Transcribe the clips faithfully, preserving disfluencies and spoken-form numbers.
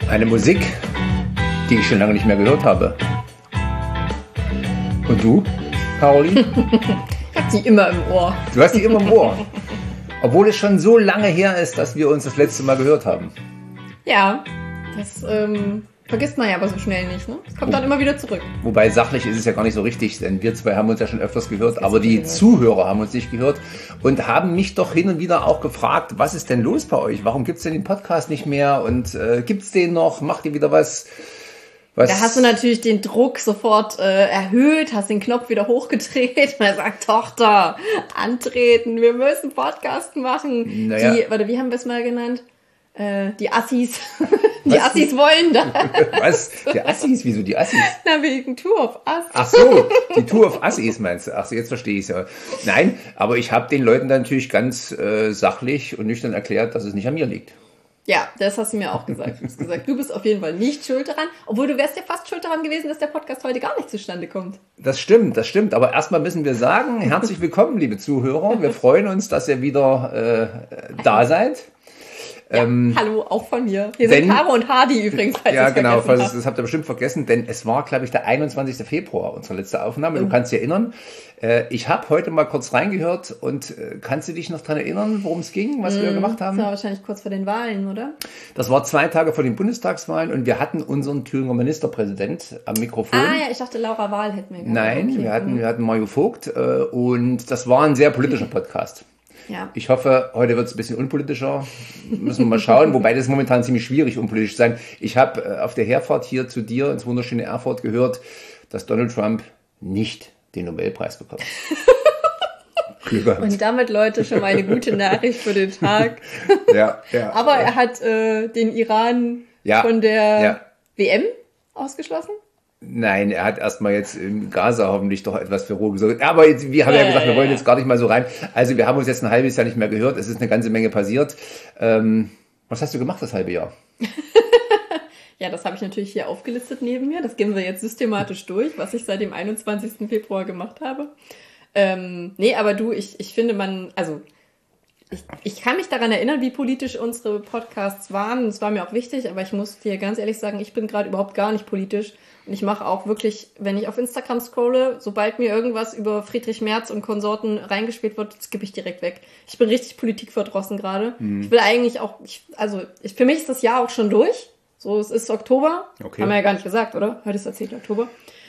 Eine Musik, die ich schon lange nicht mehr gehört habe. Und du, Caroline? Ich hab die immer im Ohr. Du hast die immer im Ohr. Obwohl es schon so lange her ist, dass wir uns das letzte Mal gehört haben. Ja, das ähm, vergisst man ja aber so schnell nicht. Ne? Es kommt dann immer wieder zurück. Wobei sachlich ist es ja gar nicht so richtig, denn wir zwei haben uns ja schon öfters gehört, aber die Zuhörer haben uns nicht gehört und haben mich doch hin und wieder auch gefragt, was ist denn los bei euch? Warum gibt es denn den Podcast nicht mehr und äh, gibt es den noch? Macht ihr wieder was? Was? Da hast du natürlich den Druck sofort äh, erhöht, hast den Knopf wieder hochgedreht und er sagt, Tochter, antreten, wir müssen Podcast machen. Naja. Die, warte, wie haben wir es mal genannt? Äh, die Assis. Die Was? Assis wollen da. Was? Die Assis? Wieso die Assis? Na, wegen Tour of Us. Ach so, die Tour of Assis meinst du? Ach so, jetzt verstehe ich es ja. Nein, aber ich habe den Leuten dann natürlich ganz äh, sachlich und nüchtern erklärt, dass es nicht an mir liegt. Ja, das hast du mir auch gesagt. Du hast gesagt, du bist auf jeden Fall nicht schuld daran, obwohl du wärst ja fast schuld daran gewesen, dass der Podcast heute gar nicht zustande kommt. Das stimmt, das stimmt. Aber erstmal müssen wir sagen, herzlich willkommen, liebe Zuhörer. Wir freuen uns, dass ihr wieder äh, da seid. Ja, ähm, hallo, auch von mir. Hier denn, sind Caro und Hardy übrigens. Ja, genau, das, das habt ihr bestimmt vergessen, denn es war, glaube ich, der einundzwanzigster Februar, unsere letzte Aufnahme. Du mhm. kannst dich erinnern. Äh, ich habe heute mal kurz reingehört und äh, kannst du dich noch daran erinnern, worum es ging, was mhm. wir gemacht haben? Das war wahrscheinlich kurz vor den Wahlen, oder? Das war zwei Tage vor den Bundestagswahlen und wir hatten unseren Thüringer Ministerpräsident am Mikrofon. Ah ja, ich dachte, Laura Wahl hätten wir gehabt. Nein, okay. wir, hatten, wir hatten Mario Vogt äh, und das war ein sehr politischer Podcast. Ja. Ich hoffe, heute wird es ein bisschen unpolitischer. Müssen wir mal schauen. Wobei das ist momentan ziemlich schwierig, unpolitisch zu sein. Ich habe äh, auf der Herfahrt hier zu dir ins wunderschöne Erfurt gehört, dass Donald Trump nicht den Nobelpreis bekommt. Und damit, Leute, schon mal eine gute Nachricht für den Tag. Ja, ja. Aber ja. er hat äh, den Iran ja, von der ja. W M ausgeschlossen. Nein, er hat erstmal jetzt in Gaza hoffentlich doch etwas für Ruhe gesorgt. Aber jetzt, wir haben ja, ja gesagt, wir wollen jetzt gar nicht mal so rein. Also wir haben uns jetzt ein halbes Jahr nicht mehr gehört. Es ist eine ganze Menge passiert. Ähm, was hast du gemacht das halbe Jahr? Ja, das habe ich natürlich hier aufgelistet neben mir. Das gehen wir jetzt systematisch durch, was ich seit dem einundzwanzigsten Februar gemacht habe. Ähm, nee, aber du, ich, ich finde man, also ich, ich kann mich daran erinnern, wie politisch unsere Podcasts waren. Das war mir auch wichtig, aber ich muss dir ganz ehrlich sagen, ich bin gerade überhaupt gar nicht politisch. Und ich mache auch wirklich, wenn ich auf Instagram scrolle, sobald mir irgendwas über Friedrich Merz und Konsorten reingespielt wird, skippe ich direkt weg. Ich bin richtig politikverdrossen gerade. Mhm. Ich will eigentlich auch, ich, also ich, für mich ist das Jahr auch schon durch. So, es ist Oktober. Okay. Haben wir ja gar nicht gesagt, oder? Heute ist der zehnte Oktober.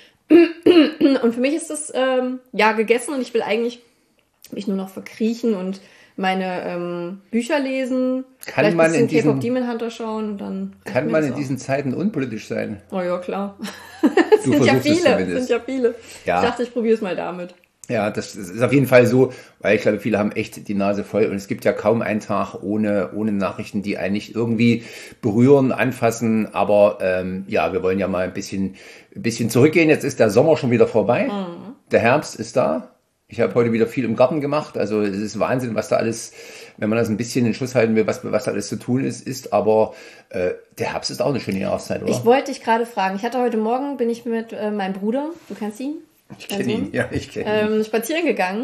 Und für mich ist das ähm, Jahr gegessen und ich will eigentlich mich nur noch verkriechen und meine ähm, Bücher lesen, kann vielleicht man ein bisschen in diesen, K-Pop Demon Hunter schauen und dann... Kann man in diesen Zeiten unpolitisch sein? Oh ja, klar. Es Du sind ja versuchst es viele, zumindest. sind ja viele. Ja. Ich dachte, ich probiere es mal damit. Ja, das ist auf jeden Fall so, weil ich glaube, viele haben echt die Nase voll und es gibt ja kaum einen Tag ohne, ohne Nachrichten, die einen nicht irgendwie berühren, anfassen, aber ähm, ja, wir wollen ja mal ein bisschen, ein bisschen zurückgehen. Jetzt ist der Sommer schon wieder vorbei, mhm. Der Herbst ist da. Ich habe heute wieder viel im Garten gemacht, also es ist Wahnsinn, was da alles, wenn man das ein bisschen in Schuss halten will, was, was da alles zu tun ist, ist, aber äh, der Herbst ist auch eine schöne Jahreszeit, oder? Ich wollte dich gerade fragen, ich hatte heute Morgen, bin ich mit äh, meinem Bruder, du kennst ihn? Ich kenne ihn, ja, ich kenne ihn. Ähm, spazieren gegangen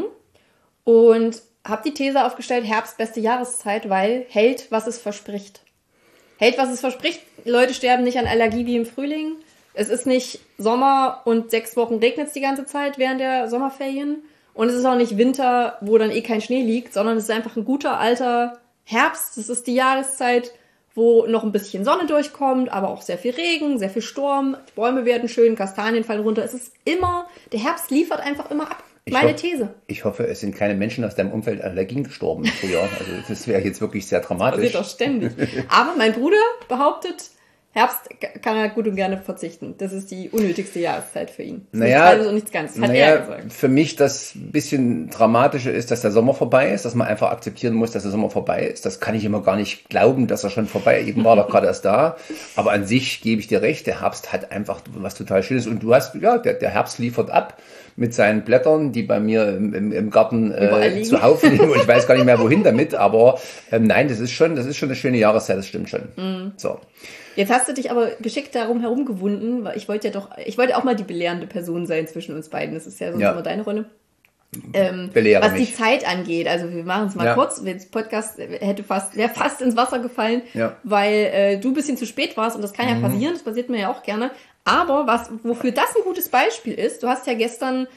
und habe die These aufgestellt, Herbst, beste Jahreszeit, weil hält, was es verspricht. Hält, was es verspricht. Leute sterben nicht an Allergie wie im Frühling. Es ist nicht Sommer und sechs Wochen regnet es die ganze Zeit während der Sommerferien. Und es ist auch nicht Winter, wo dann eh kein Schnee liegt, sondern es ist einfach ein guter alter Herbst. Es ist die Jahreszeit, wo noch ein bisschen Sonne durchkommt, aber auch sehr viel Regen, sehr viel Sturm. Die Bäume werden schön, Kastanien fallen runter. Es ist immer, der Herbst liefert einfach immer ab. Ich Meine hoff, These. Ich hoffe, es sind keine Menschen aus deinem Umfeld an Allergien gestorben im Frühjahr. Also das wäre jetzt wirklich sehr dramatisch. Das passiert doch ständig. Aber mein Bruder behauptet, Herbst kann er gut und gerne verzichten. Das ist die unnötigste Jahreszeit für ihn. Das naja, ist also nichts Ganzes, hat naja, er gesagt. Für mich das bisschen Dramatische ist, dass der Sommer vorbei ist, dass man einfach akzeptieren muss, dass der Sommer vorbei ist. Das kann ich immer gar nicht glauben, dass er schon vorbei ist. Eben war doch gerade erst da. Aber an sich gebe ich dir recht, der Herbst hat einfach was total Schönes. Und du hast, ja, der, der Herbst liefert ab mit seinen Blättern, die bei mir im, im, im Garten äh, zuhauf liegen. Und ich weiß gar nicht mehr, wohin damit. Aber ähm, nein, das ist schon, das ist schon eine schöne Jahreszeit, das stimmt schon. Mm. So. Jetzt hast du dich aber geschickt darum herumgewunden, weil ich wollte ja doch, ich wollte auch mal die belehrende Person sein zwischen uns beiden. Das ist ja sonst ja. immer deine Rolle. Ähm, was mich. die Zeit angeht, also wir machen es mal ja. kurz, der Podcast hätte fast, wäre fast ins Wasser gefallen, ja. weil äh, du ein bisschen zu spät warst und das kann ja mhm. passieren, das passiert mir ja auch gerne. Aber was, wofür das ein gutes Beispiel ist, du hast ja gestern,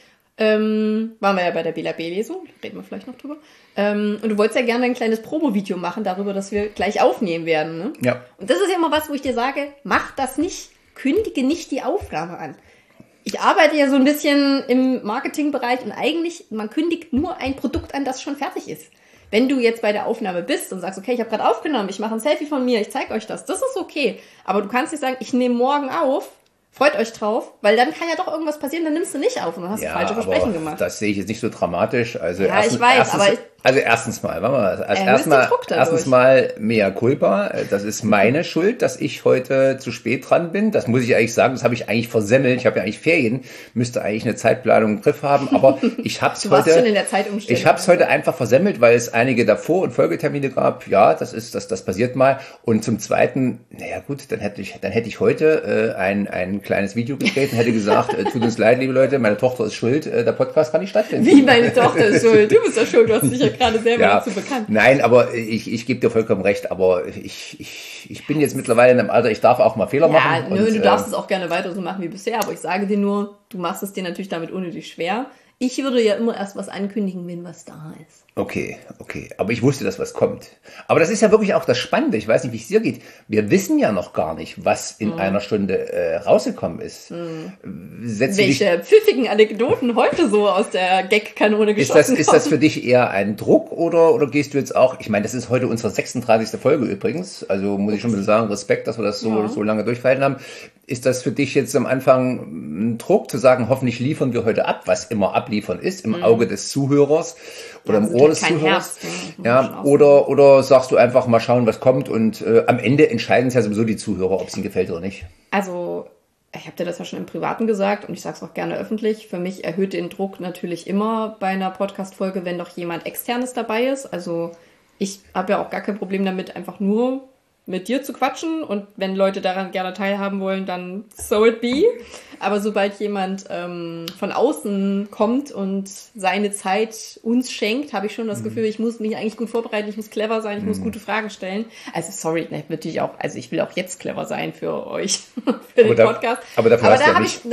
ähm, waren wir ja bei der Bela B-Lesung, reden wir vielleicht noch drüber, ähm, und du wolltest ja gerne ein kleines Promo-Video machen darüber, dass wir gleich aufnehmen werden. Ne? Ja. Und das ist ja immer was, wo ich dir sage, mach das nicht, kündige nicht die Aufnahme an. Ich arbeite ja so ein bisschen im Marketingbereich und eigentlich, man kündigt nur ein Produkt an, das schon fertig ist. Wenn du jetzt bei der Aufnahme bist und sagst, okay, ich habe gerade aufgenommen, ich mache ein Selfie von mir, ich zeige euch das, das ist okay. Aber du kannst nicht sagen, ich nehme morgen auf, freut euch drauf, weil dann kann ja doch irgendwas passieren, dann nimmst du nicht auf und dann hast ja, du falsche Versprechen gemacht. Das sehe ich jetzt nicht so dramatisch. Also ja, erstens, ich weiß, erstens, aber ich, also erstens mal, warte mal, also erstmal, erstens mal mea culpa, das ist meine Schuld, dass ich heute zu spät dran bin. Das muss ich eigentlich sagen, das habe ich eigentlich versemmelt. Ich habe ja eigentlich Ferien, müsste eigentlich eine Zeitplanung im Griff haben, aber ich habe es heute, schon in der Zeitumstellung. ich habe es heute einfach versemmelt, weil es einige davor und Folgetermine gab. Ja, das ist, das, das passiert mal. Und zum Zweiten, naja gut, dann hätte ich, dann hätte ich heute äh, ein ein kleines Video gedreht und hätte gesagt, äh, tut uns leid, liebe Leute, meine Tochter ist schuld, äh, der Podcast kann nicht stattfinden. Wie meine Tochter ist schuld? Du bist ja schuld, du hast dich ja gerade selber ja, dazu bekannt. Nein, aber ich, ich gebe dir vollkommen recht, aber ich, ich, ich bin jetzt mittlerweile in einem Alter, ich darf auch mal Fehler ja, machen. Nö, und, du darfst äh, es auch gerne weiter so machen wie bisher, aber ich sage dir nur, du machst es dir natürlich damit unnötig schwer. Ich würde ja immer erst was ankündigen, wenn was da ist. Okay, okay. Aber ich wusste, dass was kommt. Aber das ist ja wirklich auch das Spannende. Ich weiß nicht, wie es dir geht. Wir wissen ja noch gar nicht, was in mhm. einer Stunde äh, rausgekommen ist. Mhm. Welche dich, pfiffigen Anekdoten heute so aus der Gag-Kanone geschossen ist das, ist das für dich eher ein Druck oder, oder gehst du jetzt auch, ich meine, das ist heute unsere sechsunddreißigste Folge übrigens. Also muss ich schon mal sagen, Respekt, dass wir das so, ja. so lange durchgehalten haben. Ist das für dich jetzt am Anfang ein Druck zu sagen, hoffentlich liefern wir heute ab, was immer abliefern ist, im mhm. Auge des Zuhörers oder ja, im Ohr des Zuhörers? Herz, ne? Ja, oder, oder sagst du einfach mal schauen, was kommt und äh, am Ende entscheiden es ja sowieso die Zuhörer, ob es ihnen gefällt oder nicht. Also ich habe dir das ja schon im Privaten gesagt und ich sage es auch gerne öffentlich. Für mich erhöht den Druck natürlich immer bei einer Podcast-Folge, wenn doch jemand Externes dabei ist. Also ich habe ja auch gar kein Problem damit, einfach nur mit dir zu quatschen und wenn Leute daran gerne teilhaben wollen, dann so it be. Aber sobald jemand ähm, von außen kommt und seine Zeit uns schenkt, habe ich schon das Gefühl, ich muss mich eigentlich gut vorbereiten, ich muss clever sein, ich muss gute Fragen stellen. Also sorry, ne, natürlich auch, also ich will auch jetzt clever sein für euch, für den aber da, Podcast. Aber dafür aber hast da du habe ich... Da,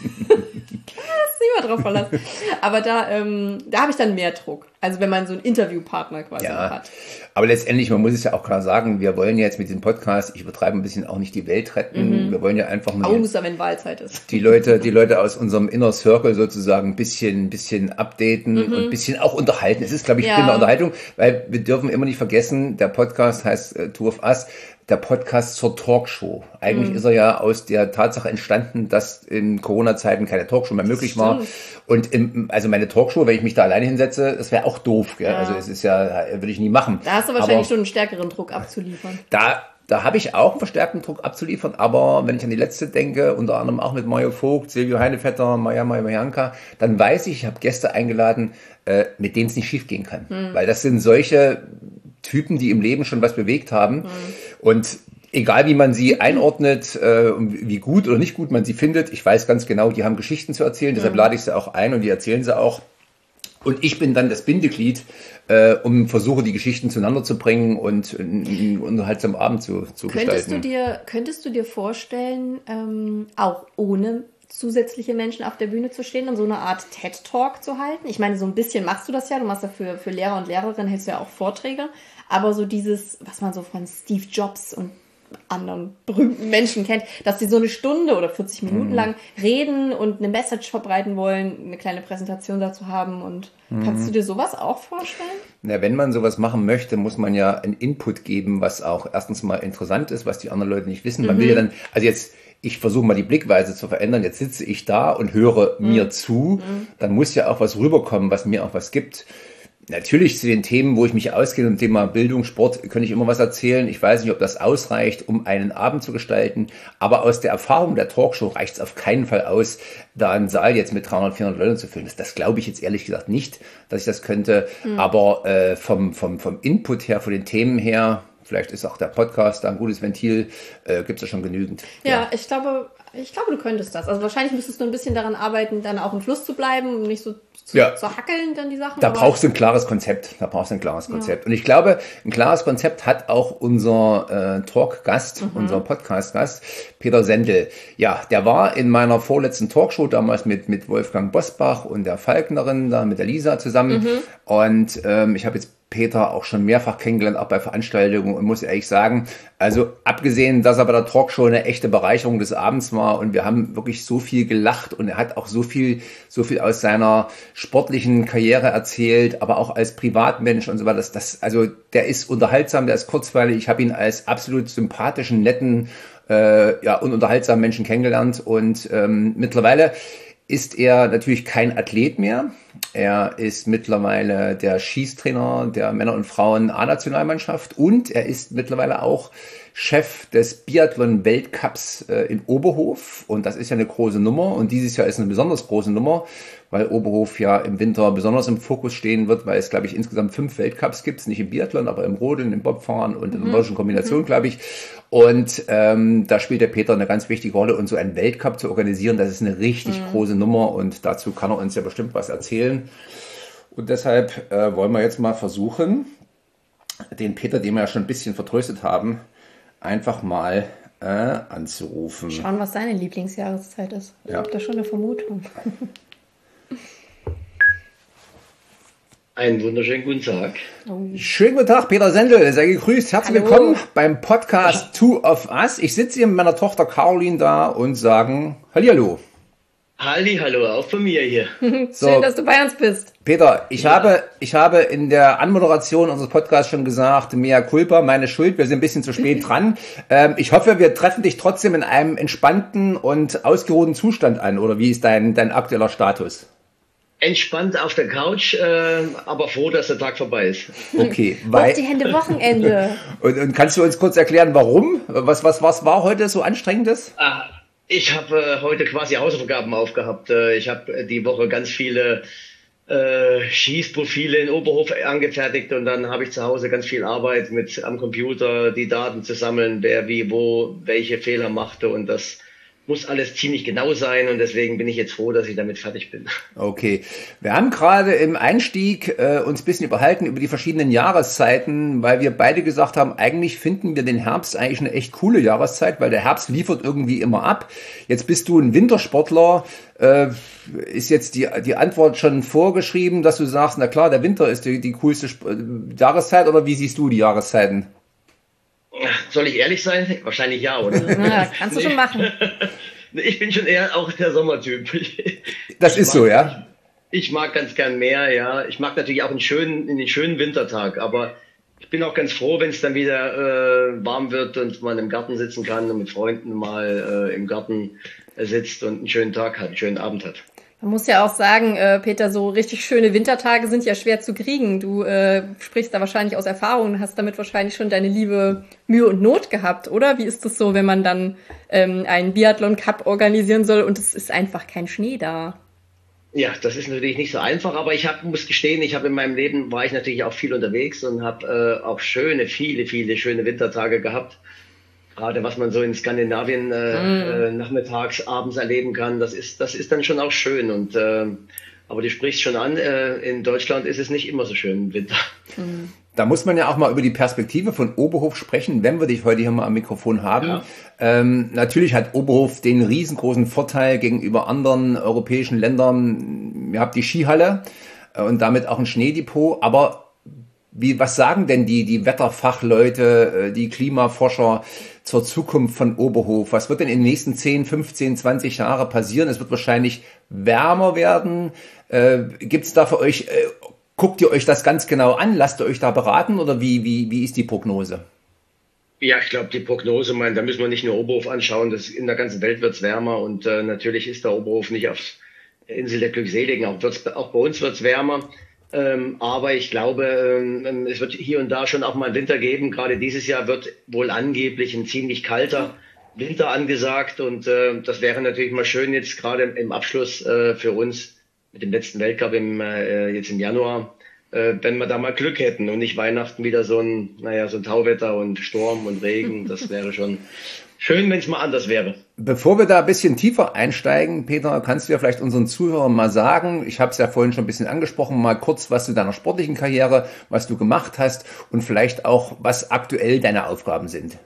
immer drauf verlassen. Aber da, ähm, da habe ich dann mehr Druck. Also wenn man so einen Interviewpartner quasi ja, hat. Aber letztendlich, man muss es ja auch klar sagen, wir wollen jetzt mit dem Podcast, ich übertreibe ein bisschen, auch nicht die Welt retten. Mhm. Wir wollen ja einfach mal außer wenn Wahlzeit ist. Die Leute, die Leute aus unserem Inner Circle sozusagen ein bisschen, bisschen updaten mhm. und ein bisschen auch unterhalten. Es ist, glaube ich, ja. prima Unterhaltung, weil wir dürfen immer nicht vergessen, der Podcast heißt äh, Two of Us, der Podcast zur Talkshow. Eigentlich mhm. ist er ja aus der Tatsache entstanden, dass in Corona-Zeiten keine Talkshow mehr möglich Stimmt. war. Und im, also meine Talkshow, wenn ich mich da alleine hinsetze, das wäre auch doof. Gell? Ja. Also es ist ja, würde ich nie machen. Da hast du wahrscheinlich aber schon einen stärkeren Druck abzuliefern. Da Da habe ich auch einen verstärkten Druck abzuliefern, aber wenn ich an die letzte denke, unter anderem auch mit Mario Vogt, Silvio Heinevetter, Maja Majanka, dann weiß ich, ich habe Gäste eingeladen, äh, mit denen es nicht schief gehen kann. Hm. Weil das sind solche Typen, die im Leben schon was bewegt haben. Hm. Und egal wie man sie einordnet, äh, wie gut oder nicht gut man sie findet, ich weiß ganz genau, die haben Geschichten zu erzählen, deshalb hm. lade ich sie auch ein und die erzählen sie auch. Und ich bin dann das Bindeglied, äh, um versuche, die Geschichten zueinander zu bringen und einen unterhaltsamen Abend zu, zu könntest gestalten. Du dir, könntest du dir vorstellen, ähm, auch ohne zusätzliche Menschen auf der Bühne zu stehen und so eine Art TED-Talk zu halten? Ich meine, so ein bisschen machst du das ja, du machst ja für, für Lehrer und Lehrerinnen, hältst du ja auch Vorträge, aber so dieses, was man so von Steve Jobs und anderen berühmten Menschen kennt, dass die so eine Stunde oder vierzig Minuten mhm. lang reden und eine Message verbreiten wollen, eine kleine Präsentation dazu haben. Und mhm. kannst du dir sowas auch vorstellen? Na, wenn man sowas machen möchte, muss man ja einen Input geben, was auch erstens mal interessant ist, was die anderen Leute nicht wissen. Man mhm. will ja dann, also jetzt, ich versuche mal die Blickweise zu verändern. Jetzt sitze ich da und höre mhm. mir zu. Mhm. Dann muss ja auch was rüberkommen, was mir auch was gibt. Natürlich zu den Themen, wo ich mich auskenne, im Thema Bildung, Sport, könnte ich immer was erzählen. Ich weiß nicht, ob das ausreicht, um einen Abend zu gestalten. Aber aus der Erfahrung der Talkshow reicht es auf keinen Fall aus, da einen Saal jetzt mit dreihundert, vierhundert Leuten zu füllen. Das, das glaube ich jetzt ehrlich gesagt nicht, dass ich das könnte. Mhm. Aber äh, vom, vom, vom Input her, von den Themen her, vielleicht ist auch der Podcast da ein gutes Ventil, äh, gibt es ja schon genügend. Ja, ja, ich glaube, ich glaube, du könntest das. Also wahrscheinlich müsstest du ein bisschen daran arbeiten, dann auch im Fluss zu bleiben und nicht so zu, ja. zu hackeln, dann die Sachen. Da brauchst du ein klares Konzept. Da brauchst du ein klares Konzept. Ja. Und ich glaube, ein klares Konzept hat auch unser äh, Talk-Gast, mhm. unser Podcast-Gast, Peter Sendel. Ja, der war in meiner vorletzten Talkshow damals mit, mit Wolfgang Bosbach und der Falknerin, da mit der Lisa zusammen. Mhm. Und ähm, ich habe jetzt Peter auch schon mehrfach kennengelernt, auch bei Veranstaltungen, und muss ehrlich sagen, also abgesehen, dass er bei der Talkshow eine echte Bereicherung des Abends war und wir haben wirklich so viel gelacht und er hat auch so viel, so viel aus seiner sportlichen Karriere erzählt, aber auch als Privatmensch und so weiter. Das, das, also der ist unterhaltsam, der ist kurzweilig. Ich habe ihn als absolut sympathischen, netten äh, ja, und unterhaltsamen Menschen kennengelernt und ähm, mittlerweile ist er natürlich kein Athlet mehr. Er ist mittlerweile der Schießtrainer der Männer- und Frauen-A-Nationalmannschaft und er ist mittlerweile auch Chef des Biathlon-Weltcups äh, in Oberhof. Und das ist ja eine große Nummer. Und dieses Jahr ist eine besonders große Nummer, weil Oberhof ja im Winter besonders im Fokus stehen wird, weil es, glaube ich, insgesamt fünf Weltcups gibt. Nicht im Biathlon, aber im Rodeln, im Bobfahren und in der nordischen Kombination, mhm. glaube ich. Und ähm, da spielt der Peter eine ganz wichtige Rolle. Und so einen Weltcup zu organisieren, das ist eine richtig mhm. große Nummer. Und dazu kann er uns ja bestimmt was erzählen. Und deshalb äh, wollen wir jetzt mal versuchen, den Peter, den wir ja schon ein bisschen vertröstet haben, einfach mal äh, anzurufen. Schauen, was seine Lieblingsjahreszeit ist. Ich ja. habe da schon eine Vermutung. Einen wunderschönen guten Tag. Oh. Schönen guten Tag, Peter Sendel. Sei gegrüßt. Herzlich Hallo. Willkommen beim Podcast Two of Us. Ich sitze hier mit meiner Tochter Caroline da und sagen Hallihallo. Hallihallo, auch von mir hier. So, schön, dass du bei uns bist. Peter, ich, ja. habe, ich habe in der Anmoderation unseres Podcasts schon gesagt, mea culpa, meine Schuld, wir sind ein bisschen zu spät dran. Ähm, ich hoffe, wir treffen dich trotzdem in einem entspannten und ausgeruhten Zustand an. Oder wie ist dein, dein aktueller Status? Entspannt auf der Couch, äh, aber froh, dass der Tag vorbei ist. Okay. Weil die Hände Wochenende. und, und kannst du uns kurz erklären, warum? Was, was, was war heute so Anstrengendes? Ah. Ich habe äh, heute quasi Hausaufgaben aufgehabt. Äh, ich habe äh, die Woche ganz viele äh, Schießprofile in Oberhof angefertigt und dann habe ich zu Hause ganz viel Arbeit mit am Computer, die Daten zu sammeln, wer wie wo welche Fehler machte, und das muss alles ziemlich genau sein und deswegen bin ich jetzt froh, dass ich damit fertig bin. Okay, wir haben gerade im Einstieg äh, uns ein bisschen überhalten über die verschiedenen Jahreszeiten, weil wir beide gesagt haben, eigentlich finden wir den Herbst eigentlich eine echt coole Jahreszeit, weil der Herbst liefert irgendwie immer ab. Jetzt bist du ein Wintersportler, äh, ist jetzt die, die Antwort schon vorgeschrieben, dass du sagst, na klar, der Winter ist die, die coolste Sp- Jahreszeit, oder wie siehst du die Jahreszeiten? Soll ich ehrlich sein? Wahrscheinlich ja, oder? Ja, kannst du nee. schon machen. Ich bin schon eher auch der Sommertyp. Das ist mag, so, ja? Ich, ich mag ganz gern mehr, ja. Ich mag natürlich auch einen schönen, einen schönen Wintertag, aber ich bin auch ganz froh, wenn es dann wieder äh, warm wird und man im Garten sitzen kann und mit Freunden mal äh, im Garten äh, sitzt und einen schönen Tag hat, einen schönen Abend hat. Man muss ja auch sagen, äh, Peter, so richtig schöne Wintertage sind ja schwer zu kriegen. Du äh, sprichst da wahrscheinlich aus Erfahrung und hast damit wahrscheinlich schon deine liebe Mühe und Not gehabt, oder? Wie ist das so, wenn man dann ähm, einen Biathlon-Cup organisieren soll und es ist einfach kein Schnee da? Ja, das ist natürlich nicht so einfach, aber ich hab, muss gestehen, ich habe in meinem Leben, war ich natürlich auch viel unterwegs und habe äh, auch schöne, viele, viele schöne Wintertage gehabt. Gerade was man so in Skandinavien äh, mm. äh, nachmittags, abends erleben kann, das ist, das ist dann schon auch schön. Und äh, aber du sprichst schon an, äh, in Deutschland ist es nicht immer so schön im Winter. Mm. Da muss man ja auch mal über die Perspektive von Oberhof sprechen, wenn wir dich heute hier mal am Mikrofon haben. Ja. Ähm, natürlich hat Oberhof den riesengroßen Vorteil gegenüber anderen europäischen Ländern. Ihr habt die Skihalle äh, und damit auch ein Schneedepot, aber Wie, was sagen denn die, die Wetterfachleute, die Klimaforscher zur Zukunft von Oberhof? Was wird denn in den nächsten zehn, fünfzehn, zwanzig Jahre passieren? Es wird wahrscheinlich wärmer werden. Äh, gibt's da für euch, äh, guckt ihr euch das ganz genau an? Lasst ihr euch da beraten oder wie, wie, wie ist die Prognose? Ja, ich glaube, die Prognose, mein, da müssen wir nicht nur Oberhof anschauen. Das, in der ganzen Welt wird's wärmer und äh, natürlich ist der Oberhof nicht auf der Insel der Glückseligen. Auch, wird's, auch bei uns wird's wärmer. Ähm, aber ich glaube, ähm, es wird hier und da schon auch mal einen Winter geben. Gerade dieses Jahr wird wohl angeblich ein ziemlich kalter Winter angesagt. Und äh, das wäre natürlich mal schön jetzt gerade im Abschluss äh, für uns mit dem letzten Weltcup im, äh, jetzt im Januar, äh, wenn wir da mal Glück hätten und nicht Weihnachten wieder so ein, naja, so ein Tauwetter und Sturm und Regen. Das wäre schon schön, wenn es mal anders wäre. Bevor wir da ein bisschen tiefer einsteigen, Peter, kannst du ja vielleicht unseren Zuhörern mal sagen, ich habe es ja vorhin schon ein bisschen angesprochen, mal kurz was zu deiner sportlichen Karriere, was du gemacht hast und vielleicht auch, was aktuell deine Aufgaben sind.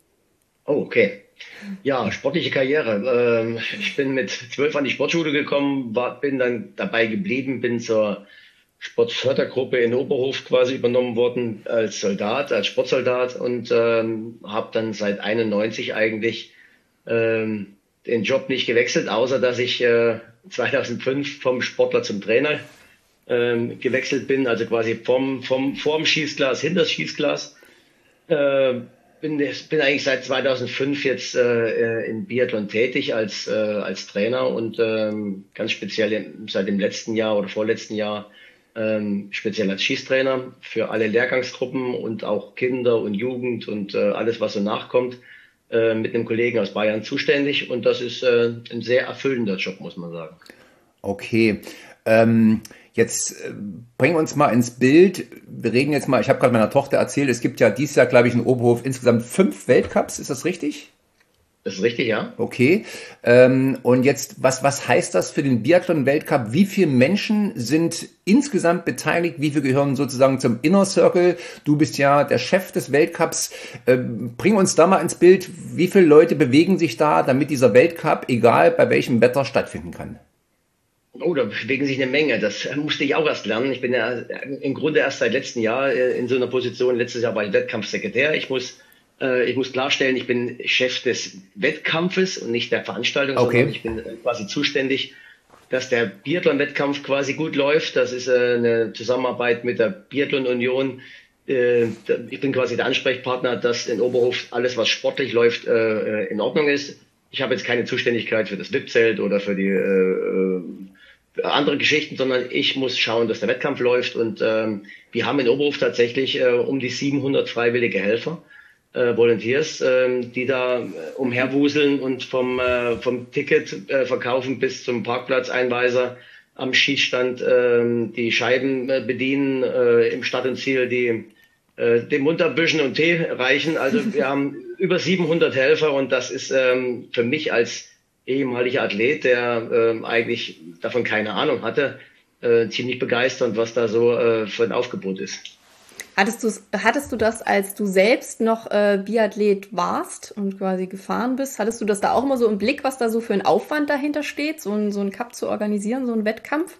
Oh, okay. Ja, sportliche Karriere. Ähm, ich bin mit zwölf an die Sportschule gekommen, war, bin dann dabei geblieben, bin zur Sportfördergruppe in Oberhof quasi übernommen worden als Soldat, als Sportsoldat und ähm, habe dann seit einundneunzig eigentlich ähm, den Job nicht gewechselt, außer dass ich äh, zweitausendfünf vom Sportler zum Trainer ähm, gewechselt bin, also quasi vom, vom vorm Schießglas hinter das Schießglas. Äh, bin, bin eigentlich seit zweitausendfünf jetzt äh, im Biathlon tätig als, äh, als Trainer und ähm, ganz speziell seit dem letzten Jahr oder vorletzten Jahr ähm, speziell als Schießtrainer für alle Lehrgangsgruppen und auch Kinder und Jugend und äh, alles, was so nachkommt, äh, mit einem Kollegen aus Bayern zuständig. Und das ist äh, ein sehr erfüllender Job, muss man sagen. Okay. Ähm, jetzt äh, bring uns mal ins Bild. Wir reden jetzt mal, ich habe gerade meiner Tochter erzählt, es gibt ja dieses Jahr, glaube ich, in Oberhof insgesamt fünf Weltcups. Ist das richtig? Das ist richtig, ja. Okay. Ähm, und jetzt, was, was heißt das für den Biathlon-Weltcup? Wie viele Menschen sind insgesamt beteiligt? Wie viele gehören sozusagen zum Inner Circle? Du bist ja der Chef des Weltcups. Ähm, bring uns da mal ins Bild. Wie viele Leute bewegen sich da, damit dieser Weltcup, egal bei welchem Wetter, stattfinden kann? Oh, da bewegen sich eine Menge. Das musste ich auch erst lernen. Ich bin ja im Grunde erst seit letztem Jahr in so einer Position. Letztes Jahr war ich Wettkampfsekretär. Ich muss Ich muss klarstellen, ich bin Chef des Wettkampfes und nicht der Veranstaltung, okay, sondern ich bin quasi zuständig, dass der Biathlon-Wettkampf quasi gut läuft. Das ist eine Zusammenarbeit mit der Biathlon-Union. Ich bin quasi der Ansprechpartner, dass in Oberhof alles, was sportlich läuft, in Ordnung ist. Ich habe jetzt keine Zuständigkeit für das V I P-Zelt oder für die äh, andere Geschichten, sondern ich muss schauen, dass der Wettkampf läuft. Und ähm, wir haben in Oberhof tatsächlich äh, um die siebenhundert freiwillige Helfer. Äh, Volunteers, äh, die da äh, umherwuseln und vom, äh, vom Ticket äh, verkaufen bis zum Parkplatzeinweiser am Schießstand äh, die Scheiben äh, bedienen, äh, im Start und Ziel die äh, dem Munterbüschen und Tee reichen. Also wir haben über siebenhundert Helfer und das ist ähm, für mich als ehemaliger Athlet, der äh, eigentlich davon keine Ahnung hatte, äh, ziemlich begeisternd, was da so äh, für ein Aufgebot ist. Hattest du, hattest du das, als du selbst noch äh, Biathlet warst und quasi gefahren bist, hattest du das da auch immer so im Blick, was da so für ein Aufwand dahinter steht, so ein, so ein Cup zu organisieren, so ein Wettkampf?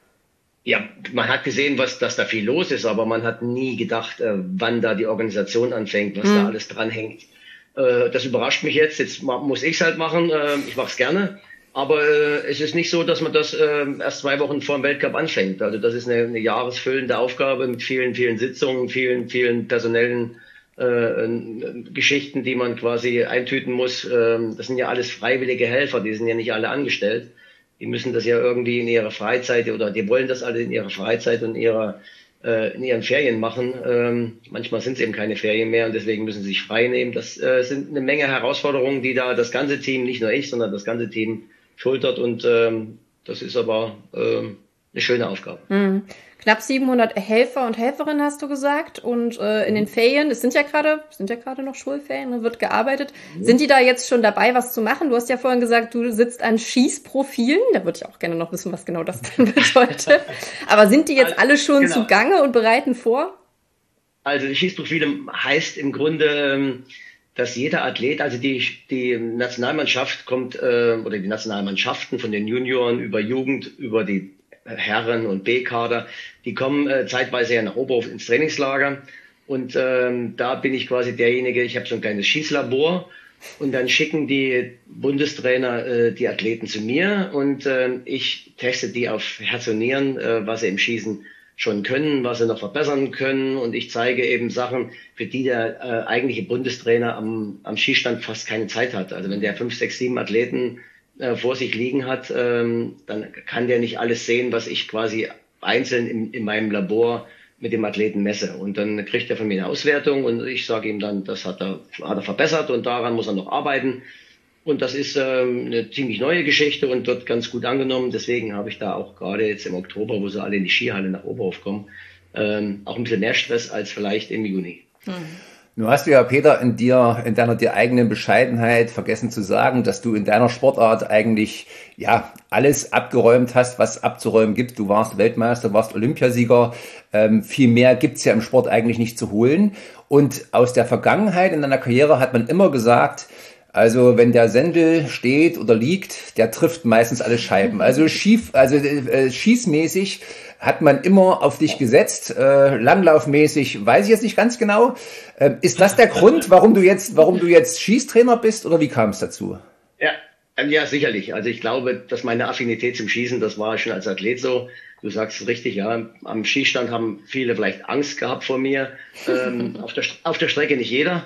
Ja, man hat gesehen, was, dass da viel los ist, aber man hat nie gedacht, äh, wann da die Organisation anfängt, was mhm. da alles dran hängt. Äh, das überrascht mich jetzt, jetzt muss ich es halt machen, äh, ich mache es gerne. Aber äh, es ist nicht so, dass man das äh, erst zwei Wochen vor dem Weltcup anfängt. Also das ist eine, eine jahresfüllende Aufgabe mit vielen, vielen Sitzungen, vielen, vielen personellen äh, Geschichten, die man quasi eintüten muss. Ähm, das sind ja alles freiwillige Helfer, die sind ja nicht alle angestellt. Die müssen das ja irgendwie in ihrer Freizeit oder die wollen das alle in ihrer Freizeit und ihrer, äh, in ihren Ferien machen. Ähm, manchmal sind es eben keine Ferien mehr und deswegen müssen sie sich frei nehmen. Das äh, sind eine Menge Herausforderungen, die da das ganze Team, nicht nur ich, sondern das ganze Team schultert und ähm, das ist aber ähm, eine schöne Aufgabe. Mhm. Knapp siebenhundert Helfer und Helferinnen hast du gesagt und äh, in den Ferien, es sind ja gerade sind ja gerade noch Schulferien, wird gearbeitet. Mhm. Sind die da jetzt schon dabei, was zu machen? Du hast ja vorhin gesagt, du sitzt an Schießprofilen. Da würde ich auch gerne noch wissen, was genau das dann bedeutet. Aber sind die jetzt alle schon genau zugange und bereiten vor? Also die Schießprofile heißt im Grunde, ähm, dass jeder Athlet, also die, die Nationalmannschaft kommt, äh, oder die Nationalmannschaften von den Junioren über Jugend, über die Herren- und B-Kader, die kommen äh, zeitweise ja nach Oberhof ins Trainingslager. Und ähm, da bin ich quasi derjenige, ich habe so ein kleines Schießlabor und dann schicken die Bundestrainer äh, die Athleten zu mir und äh, ich teste die auf Herz und Nieren, äh, was sie im Schießen schon können, was sie noch verbessern können und ich zeige eben Sachen, für die der äh, eigentliche Bundestrainer am, am Schießstand fast keine Zeit hat. Also wenn der fünf, sechs, sieben Athleten äh, vor sich liegen hat, ähm, dann kann der nicht alles sehen, was ich quasi einzeln in, in meinem Labor mit dem Athleten messe. Und dann kriegt er von mir eine Auswertung und ich sage ihm dann, das hat er, hat er verbessert und daran muss er noch arbeiten. Und das ist ähm, eine ziemlich neue Geschichte und wird ganz gut angenommen. Deswegen habe ich da auch gerade jetzt im Oktober, wo sie alle in die Skihalle nach Oberhof kommen, ähm, auch ein bisschen mehr Stress als vielleicht im Juni. Hm. Nun hast du ja, Peter, in dir, in deiner dir eigenen Bescheidenheit vergessen zu sagen, dass du in deiner Sportart eigentlich, ja, alles abgeräumt hast, was abzuräumen gibt. Du warst Weltmeister, warst Olympiasieger. Ähm, viel mehr gibt's ja im Sport eigentlich nicht zu holen. Und aus der Vergangenheit in deiner Karriere hat man immer gesagt, also wenn der Sendel steht oder liegt, der trifft meistens alle Scheiben. Also schief, also äh, schießmäßig hat man immer auf dich gesetzt, äh, langlaufmäßig, weiß ich jetzt nicht ganz genau. Ähm, ist das der Grund, warum du jetzt, warum du jetzt Schießtrainer bist, oder wie kam es dazu? Ja, ja, sicherlich. Also ich glaube, dass meine Affinität zum Schießen, das war schon als Athlet so. Du sagst es richtig, ja. Am Schießstand haben viele vielleicht Angst gehabt vor mir. Ähm, auf, der, auf der Strecke nicht jeder.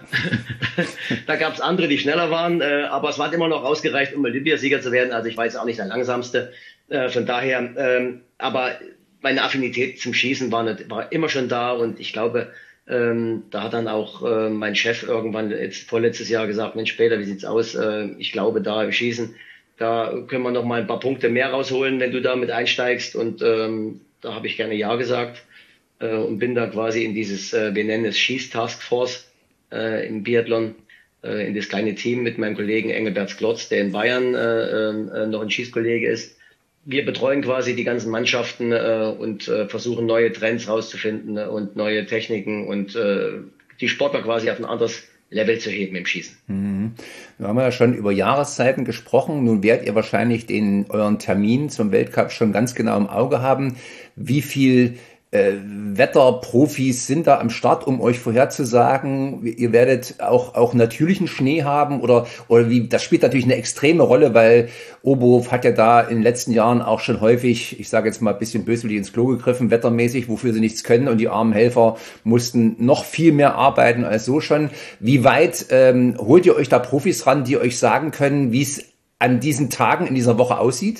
Da gab es andere, die schneller waren. Äh, aber es hat immer noch ausgereicht, um Olympiasieger zu werden. Also ich war jetzt auch nicht der Langsamste. Äh, von daher, ähm, aber meine Affinität zum Schießen war, nicht, war immer schon da. Und ich glaube, ähm, da hat dann auch äh, mein Chef irgendwann jetzt vorletztes Jahr gesagt, Mensch, Peter, wie sieht's aus? Äh, ich glaube, da im Schießen, da können wir noch mal ein paar Punkte mehr rausholen, wenn du da mit einsteigst. Und ähm, da habe ich gerne Ja gesagt äh, und bin da quasi in dieses, äh, wir nennen es Schieß-Taskforce äh, im Biathlon, äh, in das kleine Team mit meinem Kollegen Engelbert Klotz, der in Bayern äh, äh, noch ein Schießkollege ist. Wir betreuen quasi die ganzen Mannschaften äh, und äh, versuchen neue Trends rauszufinden äh, und neue Techniken und äh, die Sportler quasi auf ein anderes Level zu heben im Schießen. Mhm. Wir haben ja schon über Jahreszeiten gesprochen. Nun werdet ihr wahrscheinlich den euren Termin zum Weltcup schon ganz genau im Auge haben. Wie viel äh, Wetterprofis sind da am Start, um euch vorherzusagen? Ihr werdet auch auch natürlichen Schnee haben oder oder wie? Das spielt natürlich eine extreme Rolle, weil Oberhof hat ja da in den letzten Jahren auch schon häufig, ich sage jetzt mal ein bisschen böswillig, ins Klo gegriffen, wettermäßig, wofür sie nichts können, und die armen Helfer mussten noch viel mehr arbeiten als so schon. Wie weit ähm, holt ihr euch da Profis ran, die euch sagen können, wie es an diesen Tagen in dieser Woche aussieht?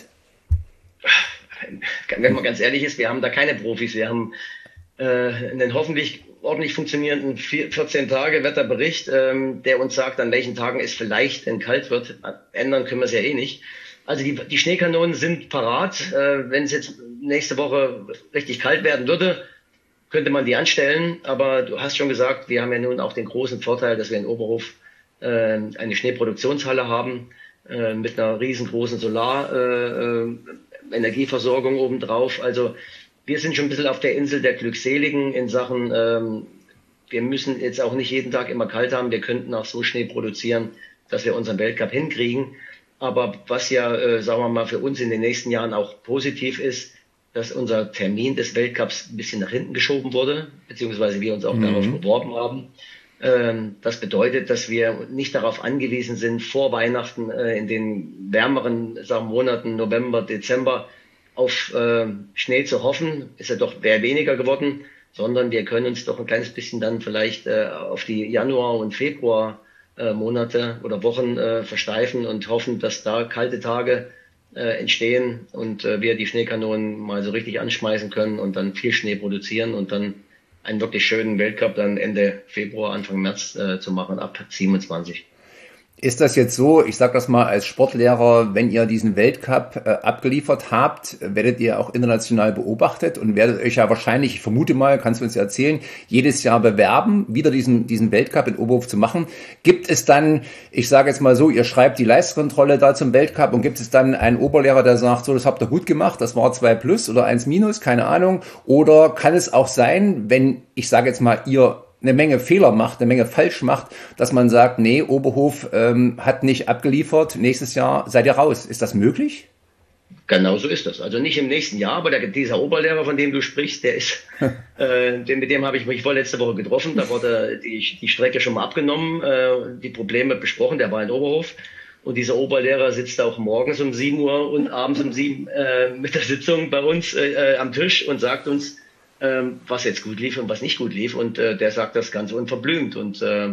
Wenn man ganz ehrlich ist, wir haben da keine Profis. Wir haben äh, einen hoffentlich ordentlich funktionierenden vierzehn Tage Wetterbericht, ähm, der uns sagt, an welchen Tagen es vielleicht denn kalt wird. Ändern können wir es ja eh nicht. Also die, die Schneekanonen sind parat. Äh, wenn es jetzt nächste Woche richtig kalt werden würde, könnte man die anstellen. Aber du hast schon gesagt, wir haben ja nun auch den großen Vorteil, dass wir in Oberhof äh, eine Schneeproduktionshalle haben äh, mit einer riesengroßen Solar äh, äh, Energieversorgung obendrauf. Also wir sind schon ein bisschen auf der Insel der Glückseligen in Sachen, ähm, wir müssen jetzt auch nicht jeden Tag immer kalt haben. Wir könnten auch so Schnee produzieren, dass wir unseren Weltcup hinkriegen. Aber was ja, äh, sagen wir mal, für uns in den nächsten Jahren auch positiv ist, dass unser Termin des Weltcups ein bisschen nach hinten geschoben wurde, beziehungsweise wir uns auch mhm. darauf beworben haben. Ähm, das bedeutet, dass wir nicht darauf angewiesen sind, vor Weihnachten äh, in den wärmeren sagen, Monaten November, Dezember auf äh, Schnee zu hoffen. Ist ja doch eher weniger geworden, sondern wir können uns doch ein kleines bisschen dann vielleicht äh, auf die Januar- und Februar äh, Monate oder Wochen äh, versteifen und hoffen, dass da kalte Tage äh, entstehen und äh, wir die Schneekanonen mal so richtig anschmeißen können und dann viel Schnee produzieren und dann einen wirklich schönen Weltcup dann Ende Februar, Anfang März äh, zu machen, ab siebenundzwanzig. Ist das jetzt so, ich sage das mal als Sportlehrer, wenn ihr diesen Weltcup äh, abgeliefert habt, werdet ihr auch international beobachtet und werdet euch ja wahrscheinlich, ich vermute mal, kannst du uns ja erzählen, jedes Jahr bewerben, wieder diesen diesen Weltcup in Oberhof zu machen. Gibt es dann, ich sage jetzt mal so, ihr schreibt die Leistungskontrolle da zum Weltcup und gibt es dann einen Oberlehrer, der sagt, so, das habt ihr gut gemacht, das war zwei plus oder eins minus, keine Ahnung. Oder kann es auch sein, wenn, ich sage jetzt mal, ihr eine Menge Fehler macht, eine Menge falsch macht, dass man sagt, nee, Oberhof ähm, hat nicht abgeliefert, nächstes Jahr seid ihr raus. Ist das möglich? Genau so ist das. Also nicht im nächsten Jahr, aber der, dieser Oberlehrer, von dem du sprichst, der ist, äh, den, mit dem habe ich mich vorletzte Woche getroffen. Da wurde die, die Strecke schon mal abgenommen, äh, die Probleme besprochen. Der war in Oberhof. Und dieser Oberlehrer sitzt auch morgens um sieben Uhr und abends um sieben äh, mit der Sitzung bei uns äh, am Tisch und sagt uns, ähm, was jetzt gut lief und was nicht gut lief. Und äh, der sagt das Ganze unverblümt. Und äh,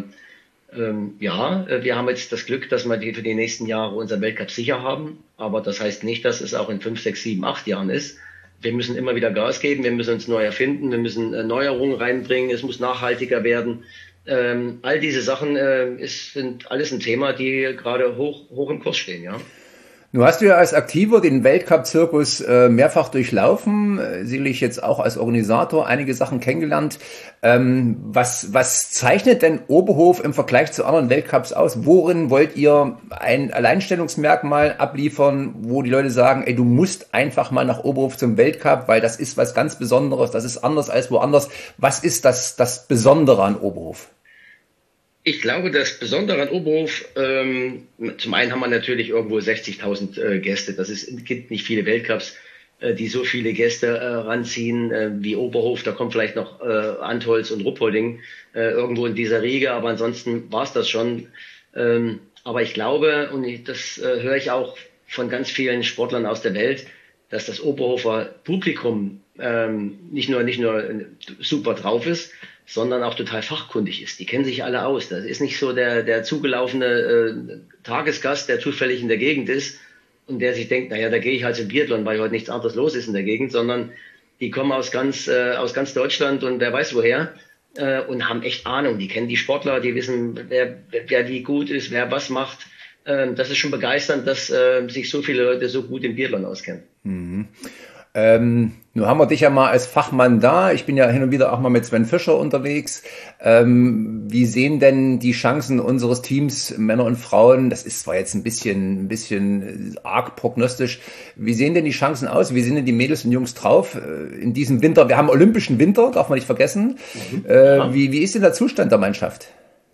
ähm, ja, wir haben jetzt das Glück, dass wir die für die nächsten Jahre unseren Weltcup sicher haben. Aber das heißt nicht, dass es auch in fünf, sechs, sieben, acht Jahren ist. Wir müssen immer wieder Gas geben, wir müssen uns neu erfinden, wir müssen äh, Neuerungen reinbringen, es muss nachhaltiger werden. Ähm, all diese Sachen äh, ist, sind alles ein Thema, die gerade hoch, hoch im Kurs stehen, ja. Nun hast du ja als Aktiver den Weltcup-Zirkus äh, mehrfach durchlaufen, äh, sicherlich jetzt auch als Organisator einige Sachen kennengelernt. Ähm, was, was zeichnet denn Oberhof im Vergleich zu anderen Weltcups aus? Worin wollt ihr ein Alleinstellungsmerkmal abliefern, wo die Leute sagen, ey, du musst einfach mal nach Oberhof zum Weltcup, weil das ist was ganz Besonderes, das ist anders als woanders. Was ist das, das Besondere an Oberhof? Ich glaube, das Besondere an Oberhof, ähm, zum einen haben wir natürlich irgendwo sechzigtausend äh, Gäste. Das ist, es gibt nicht viele Weltcups, äh, die so viele Gäste äh, ranziehen äh, wie Oberhof. Da kommt vielleicht noch äh, Antholz und Ruppolding äh, irgendwo in dieser Riege, aber ansonsten war es das schon. Ähm, aber ich glaube, und ich, das äh, höre ich auch von ganz vielen Sportlern aus der Welt, dass das Oberhofer Publikum ähm, nicht nur nicht nur super drauf ist, sondern auch total fachkundig ist. Die kennen sich alle aus. Das ist nicht so der, der zugelaufene äh, Tagesgast, der zufällig in der Gegend ist und der sich denkt, naja, da gehe ich halt zum Biathlon, weil heute nichts anderes los ist in der Gegend, sondern die kommen aus ganz, äh, aus ganz Deutschland und wer weiß woher äh, und haben echt Ahnung. Die kennen die Sportler, die wissen, wer, wer wie gut ist, wer was macht. Ähm, das ist schon begeisternd, dass äh, sich so viele Leute so gut im Biathlon auskennen. Mhm. Ähm, nun haben wir dich ja mal als Fachmann da. Ich bin ja hin und wieder auch mal mit Sven Fischer unterwegs. Ähm, wie sehen denn die Chancen unseres Teams, Männer und Frauen? Das ist zwar jetzt ein bisschen, ein bisschen arg prognostisch. Wie sehen denn die Chancen aus? Wie sind denn die Mädels und Jungs drauf in diesem Winter? Wir haben olympischen Winter, darf man nicht vergessen. Mhm. Äh, ja. wie, wie ist denn der Zustand der Mannschaft?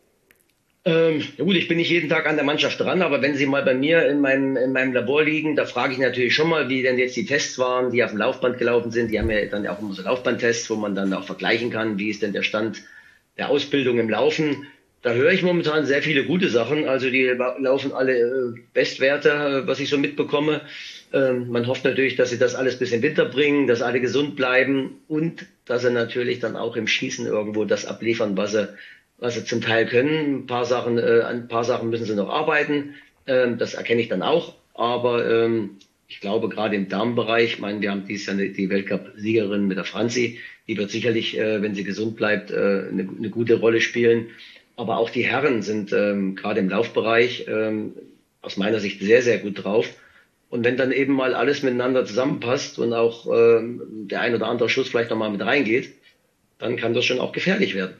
Ähm, ja gut, ich bin nicht jeden Tag an der Mannschaft dran, aber wenn Sie mal bei mir in meinem, in meinem Labor liegen, da frage ich natürlich schon mal, wie denn jetzt die Tests waren, die auf dem Laufband gelaufen sind. Die haben ja dann auch immer so Laufbandtests, wo man dann auch vergleichen kann, wie ist denn der Stand der Ausbildung im Laufen. Da höre ich momentan sehr viele gute Sachen. Also die laufen alle äh, Bestwerte, was ich so mitbekomme. Ähm, man hofft natürlich, dass sie das alles bis in den Winter bringen, dass alle gesund bleiben und dass sie natürlich dann auch im Schießen irgendwo das abliefern, was sie was sie zum Teil können. Ein paar Sachen, äh, ein paar Sachen müssen sie noch arbeiten. Ähm, das erkenne ich dann auch. Aber ähm, ich glaube, gerade im Damenbereich, ich meine, wir haben dieses Jahr die Weltcup-Siegerin mit der Franzi, die wird sicherlich, äh, wenn sie gesund bleibt, äh, eine, eine gute Rolle spielen. Aber auch die Herren sind ähm, gerade im Laufbereich ähm, aus meiner Sicht sehr, sehr gut drauf. Und wenn dann eben mal alles miteinander zusammenpasst und auch ähm, der ein oder andere Schuss vielleicht nochmal mit reingeht, dann kann das schon auch gefährlich werden.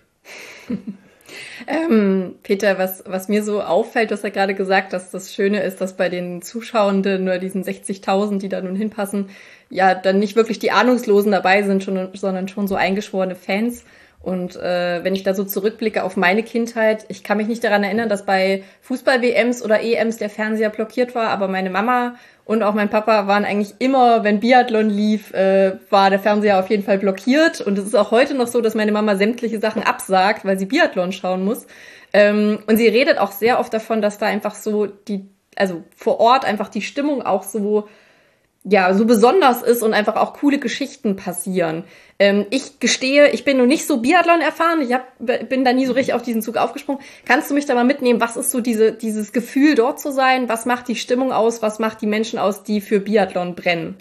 Ähm, Peter, was, was mir so auffällt, du hast ja gerade gesagt, dass das Schöne ist, dass bei den Zuschauenden oder diesen sechzigtausend, die da nun hinpassen, ja dann nicht wirklich die Ahnungslosen dabei sind, schon, sondern schon so eingeschworene Fans. Und äh, wenn ich da so zurückblicke auf meine Kindheit, ich kann mich nicht daran erinnern, dass bei Fußball-W Ms oder E Ms der Fernseher blockiert war, aber meine Mama und auch mein Papa waren eigentlich immer, wenn Biathlon lief, äh, war der Fernseher auf jeden Fall blockiert. Und es ist auch heute noch so, dass meine Mama sämtliche Sachen absagt, weil sie Biathlon schauen muss. Ähm, und sie redet auch sehr oft davon, dass da einfach so die, also vor Ort einfach die Stimmung auch so, ja, so besonders ist und einfach auch coole Geschichten passieren. Ähm, ich gestehe, ich bin noch nicht so Biathlon erfahren. Ich hab, bin da nie so richtig auf diesen Zug aufgesprungen. Kannst du mich da mal mitnehmen? Was ist so diese, dieses Gefühl, dort zu sein? Was macht die Stimmung aus? Was macht die Menschen aus, die für Biathlon brennen?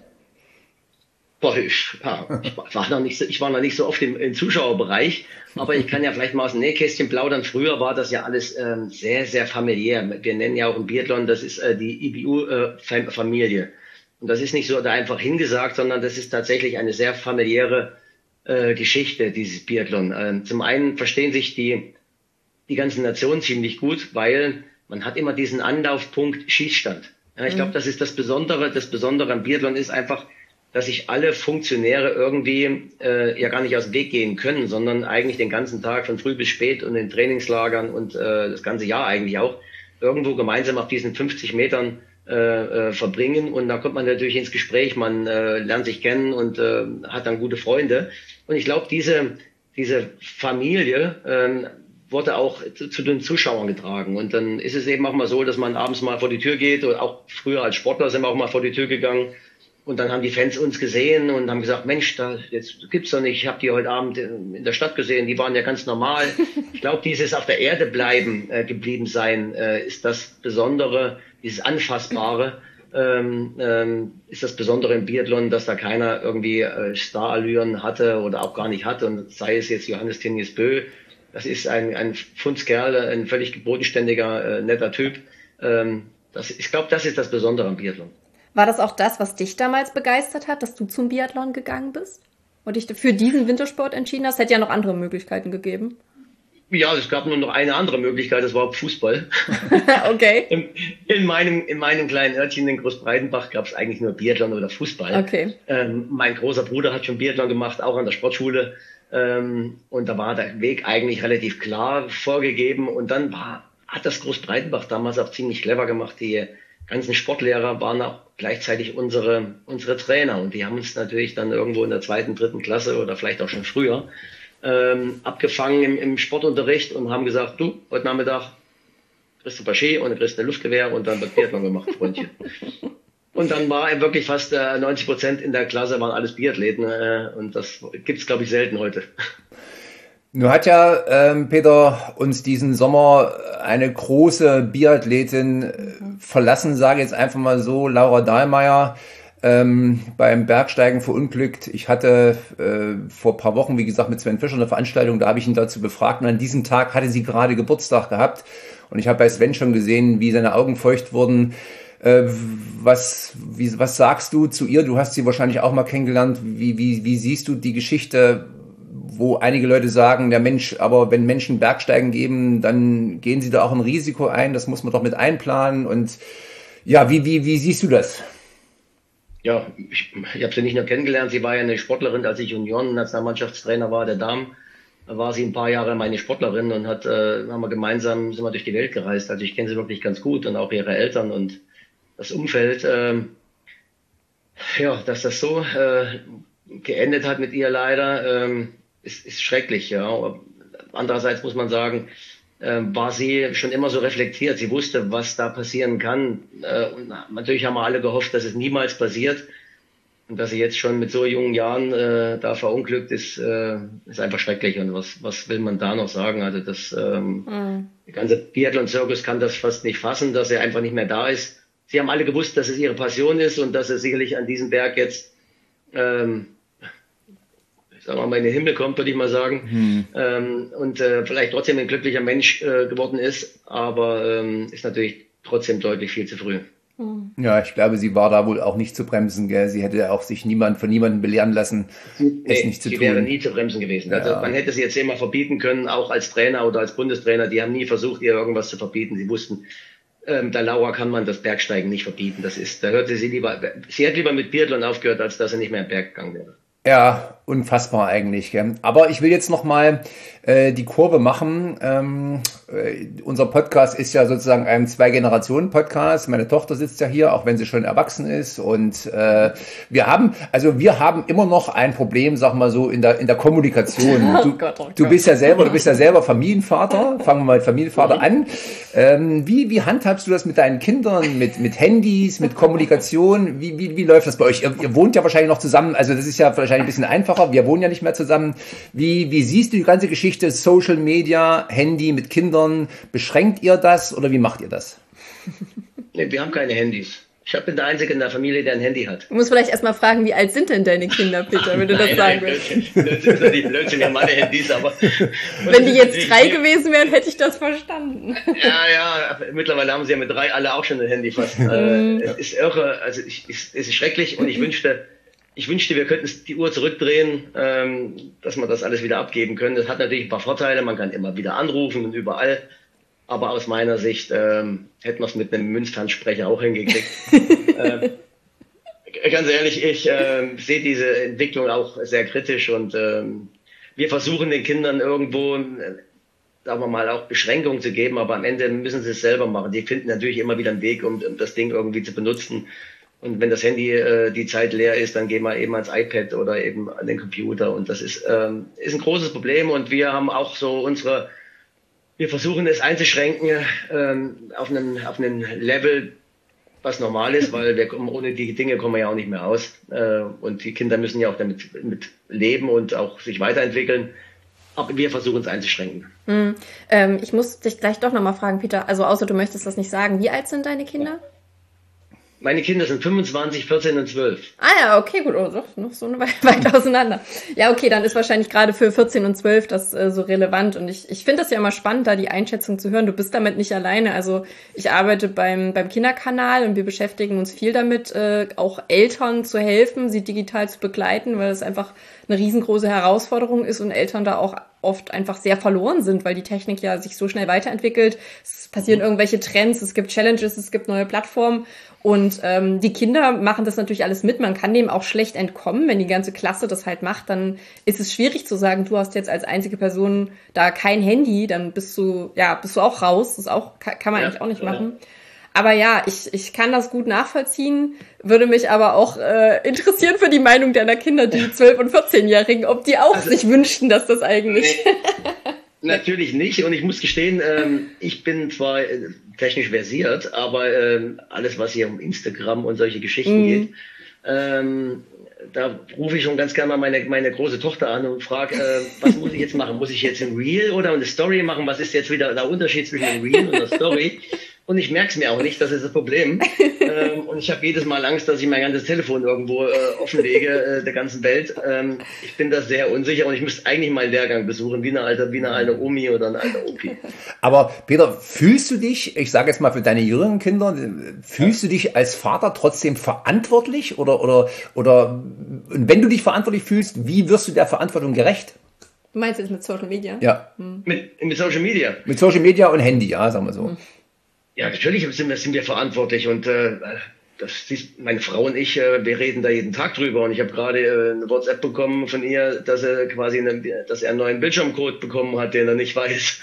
Boah, ich, ja, ich, war noch nicht so, ich war noch nicht so oft im, im Zuschauerbereich, aber ich kann ja vielleicht mal aus dem Nähkästchen plaudern. Früher war das ja alles ähm, sehr, sehr familiär. Wir nennen ja auch im Biathlon, das ist äh, die I B U-Familie. Und das ist nicht so da einfach hingesagt, sondern das ist tatsächlich eine sehr familiäre äh, Geschichte, dieses Biathlon. Ähm, zum einen verstehen sich die, die ganzen Nationen ziemlich gut, weil man hat immer diesen Anlaufpunkt Schießstand. Ja, ich mhm. glaube, das ist das Besondere. Das Besondere am Biathlon ist einfach, dass sich alle Funktionäre irgendwie äh, ja gar nicht aus dem Weg gehen können, sondern eigentlich den ganzen Tag von früh bis spät und in Trainingslagern und äh, das ganze Jahr eigentlich auch irgendwo gemeinsam auf diesen fünfzig Metern Äh, äh, verbringen und da kommt man natürlich ins Gespräch, man äh, lernt sich kennen und äh, hat dann gute Freunde und ich glaube, diese diese Familie äh, wurde auch zu, zu den Zuschauern getragen und dann ist es eben auch mal so, dass man abends mal vor die Tür geht oder auch früher als Sportler sind wir auch mal vor die Tür gegangen und dann haben die Fans uns gesehen und haben gesagt, Mensch, da jetzt gibt's doch nicht, ich habe die heute Abend in der Stadt gesehen, die waren ja ganz normal. Ich glaube, dieses auf der Erde bleiben äh, geblieben sein äh, ist das Besondere, dieses Anfassbare, ähm, ähm, ist das Besondere im Biathlon, dass da keiner irgendwie äh, Starallüren hatte oder auch gar nicht hat und sei es jetzt Johannes Tinjes Bö, das ist ein, ein Fundskerl, ein völlig bodenständiger, äh, netter Typ. Ähm, Das, ich glaube, das ist das Besondere am Biathlon. War das auch das, was dich damals begeistert hat, dass du zum Biathlon gegangen bist? Und dich für diesen Wintersport entschieden hast? Hätte ja noch andere Möglichkeiten gegeben. Ja, es gab nur noch eine andere Möglichkeit, das war Fußball. Okay. In, in, meinem, in meinem kleinen Örtchen in Großbreitenbach gab es eigentlich nur Biathlon oder Fußball. Okay. Ähm, mein großer Bruder hat schon Biathlon gemacht, auch an der Sportschule. Ähm, und da war der Weg eigentlich relativ klar vorgegeben. Und dann war, hat das Großbreitenbach damals auch ziemlich clever gemacht. Die ganzen Sportlehrer waren auch gleichzeitig unsere, unsere Trainer. Und die haben uns natürlich dann irgendwo in der zweiten, dritten Klasse oder vielleicht auch schon früher Ähm, abgefangen im, im Sportunterricht und haben gesagt, du, heute Nachmittag kriegst du Paché und dann kriegst du ein Luftgewehr und dann wird Biathlon gemacht, Freundchen. Und dann war er wirklich fast äh, neunzig Prozent in der Klasse waren alles Biathleten äh, und das gibt's glaube ich, selten heute. Nun hat ja, ähm, Peter, uns diesen Sommer eine große Biathletin äh, verlassen, sage jetzt einfach mal so, Laura Dahlmeier. Ähm, beim Bergsteigen verunglückt. Ich hatte äh, vor ein paar Wochen, wie gesagt, mit Sven Fischer eine Veranstaltung, da habe ich ihn dazu befragt und an diesem Tag hatte sie gerade Geburtstag gehabt und ich habe bei Sven schon gesehen, wie seine Augen feucht wurden. Äh, was, wie, was sagst du zu ihr? Du hast sie wahrscheinlich auch mal kennengelernt. Wie, wie, wie siehst du die Geschichte, wo einige Leute sagen, der Mensch, aber wenn Menschen Bergsteigen geben, dann gehen sie da auch ein Risiko ein, das muss man doch mit einplanen und ja, wie, wie, wie siehst du das? Ja, ich, ich habe sie nicht nur kennengelernt, sie war ja eine Sportlerin, als ich Junioren-Nationalmannschaftstrainer war, der Damen, da war sie ein paar Jahre meine Sportlerin und hat, äh, haben wir gemeinsam, sind wir durch die Welt gereist, also ich kenne sie wirklich ganz gut und auch ihre Eltern und das Umfeld, äh, ja, dass das so äh, geendet hat mit ihr leider, äh, ist, ist schrecklich, ja. Andererseits muss man sagen, war sie schon immer so reflektiert. Sie wusste, was da passieren kann. Und natürlich haben wir alle gehofft, dass es niemals passiert. Und dass sie jetzt schon mit so jungen Jahren äh, da verunglückt ist, äh, ist einfach schrecklich. Und was, was will man da noch sagen? Also das ähm, mhm. der ganze Biathlon-Zirkus kann das fast nicht fassen, dass er einfach nicht mehr da ist. Sie haben alle gewusst, dass es ihre Passion ist und dass er sicherlich an diesem Berg jetzt ähm, sagen wir mal, in den Himmel kommt, würde ich mal sagen, hm. ähm, und äh, vielleicht trotzdem ein glücklicher Mensch äh, geworden ist, aber ähm, ist natürlich trotzdem deutlich viel zu früh. Ja, ich glaube, sie war da wohl auch nicht zu bremsen, gell? Sie hätte auch sich niemand von niemandem belehren lassen, nee, es nicht zu sie tun. Sie wäre nie zu bremsen gewesen. Ja. Also man hätte sie jetzt immer verbieten können, auch als Trainer oder als Bundestrainer, die haben nie versucht, ihr irgendwas zu verbieten. Sie wussten, ähm, der Laura kann man das Bergsteigen nicht verbieten. Das ist, da hörte sie lieber, sie hätte lieber mit Biathlon aufgehört, als dass sie nicht mehr im Berg gegangen wäre. Ja, unfassbar eigentlich. Gell? Aber ich will jetzt noch mal äh, die Kurve machen. Ähm, äh, unser Podcast ist ja sozusagen ein Zwei-Generationen-Podcast. Meine Tochter sitzt ja hier, auch wenn sie schon erwachsen ist. Und äh, wir haben, also wir haben immer noch ein Problem, sag mal so, in der in der Kommunikation. Du, oh Gott, oh Gott. du bist ja selber, du bist ja selber Familienvater. Fangen wir mal mit Familienvater an. Ähm, wie wie handhabst du das mit deinen Kindern, mit mit Handys, mit Kommunikation? Wie wie wie läuft das bei euch? Ihr, ihr wohnt ja wahrscheinlich noch zusammen. Also das ist ja wahrscheinlich ein bisschen einfacher. Wir wohnen ja nicht mehr zusammen. Wie, wie siehst du die ganze Geschichte Social Media, Handy mit Kindern? Beschränkt ihr das oder wie macht ihr das? Nee, wir haben keine Handys. Ich bin der Einzige in der Familie, der ein Handy hat. Du musst vielleicht erstmal fragen, wie alt sind denn deine Kinder, Peter, wenn du das sagen willst. Blödsinn, das sind Blödsinn, haben alle Handys, aber... Wenn die jetzt drei gewesen wären, hätte ich das verstanden. Ja, ja, mittlerweile haben sie ja mit drei alle auch schon ein Handy fast. äh, es ist irre, also ich, es ist schrecklich und ich wünschte... Ich wünschte, wir könnten die Uhr zurückdrehen, ähm, dass wir das alles wieder abgeben können. Das hat natürlich ein paar Vorteile. Man kann immer wieder anrufen und überall. Aber aus meiner Sicht ähm, hätten wir es mit einem Münzfernsprecher auch hingekriegt. ähm, ganz ehrlich, ich äh, sehe diese Entwicklung auch sehr kritisch und ähm, wir versuchen den Kindern irgendwo, äh, sagen wir mal, auch Beschränkungen zu geben. Aber am Ende müssen sie es selber machen. Die finden natürlich immer wieder einen Weg, um, um das Ding irgendwie zu benutzen. Und wenn das Handy äh, die Zeit leer ist, dann gehen wir eben ans iPad oder eben an den Computer. Und das ist, ähm, ist ein großes Problem. Und wir haben auch so unsere, wir versuchen es einzuschränken ähm, auf einen, auf einen Level, was normal ist, weil wir kommen, ohne die Dinge kommen wir ja auch nicht mehr aus. Äh, und die Kinder müssen ja auch damit mit leben und auch sich weiterentwickeln. Aber wir versuchen es einzuschränken. Hm. Ähm, ich muss dich gleich doch nochmal fragen, Peter. Also außer du möchtest das nicht sagen. Wie alt sind deine Kinder? Meine Kinder sind fünfundzwanzig, vierzehn und zwölf. Ah ja, okay, gut, oh, doch, noch so eine Weile weit auseinander. Ja, okay, dann ist wahrscheinlich gerade für vierzehn und zwölf das äh, so relevant. Und ich, ich finde das ja immer spannend, da die Einschätzung zu hören. Du bist damit nicht alleine. Also ich arbeite beim, beim Kinderkanal und wir beschäftigen uns viel damit, äh, auch Eltern zu helfen, sie digital zu begleiten, weil es einfach eine riesengroße Herausforderung ist und Eltern da auch oft einfach sehr verloren sind, weil die Technik ja sich so schnell weiterentwickelt. Es passieren irgendwelche Trends, es gibt Challenges, es gibt neue Plattformen und ähm, die Kinder machen das natürlich alles mit. Man kann dem auch schlecht entkommen. Wenn die ganze Klasse das halt macht, dann ist es schwierig zu sagen, du hast jetzt als einzige Person da kein Handy, dann bist du, ja, bist du auch raus. Das auch, kann man ja, eigentlich auch nicht machen. Ja. Aber ja, ich, ich kann das gut nachvollziehen, würde mich aber auch äh, interessieren für die Meinung deiner Kinder, die zwölf- und vierzehnjährigen, ob die auch also, sich wünschten, dass das eigentlich... Nee, natürlich nicht und ich muss gestehen, ähm, ich bin zwar äh, technisch versiert, aber ähm, alles, was hier um Instagram und solche Geschichten mm. geht, ähm, da rufe ich schon ganz gerne mal meine, meine große Tochter an und frage, äh, was muss ich jetzt machen? Muss ich jetzt ein Reel oder eine Story machen? Was ist jetzt wieder der Unterschied zwischen einem Reel und einer Story? Und ich merke es mir auch nicht, das ist das Problem. ähm, und ich habe jedes Mal Angst, dass ich mein ganzes Telefon irgendwo äh, offenlege, äh, der ganzen Welt. Ähm, ich bin da sehr unsicher und ich müsste eigentlich mal einen Lehrgang besuchen, wie eine alte, wie eine alte Omi oder ein alter Opi. Aber Peter, fühlst du dich, ich sage jetzt mal für deine jüngeren Kinder, fühlst du dich als Vater trotzdem verantwortlich? Oder, oder, oder wenn du dich verantwortlich fühlst, wie wirst du der Verantwortung gerecht? Du meinst jetzt mit Social Media? Ja. Hm. Mit, mit Social Media? Mit Social Media und Handy, ja, sagen wir so. Hm. Ja, natürlich sind wir, sind wir verantwortlich und äh, das ist, meine Frau und ich, äh, wir reden da jeden Tag drüber und ich habe gerade äh, eine WhatsApp bekommen von ihr, dass er quasi eine, dass er einen neuen Bildschirmcode bekommen hat, den er nicht weiß.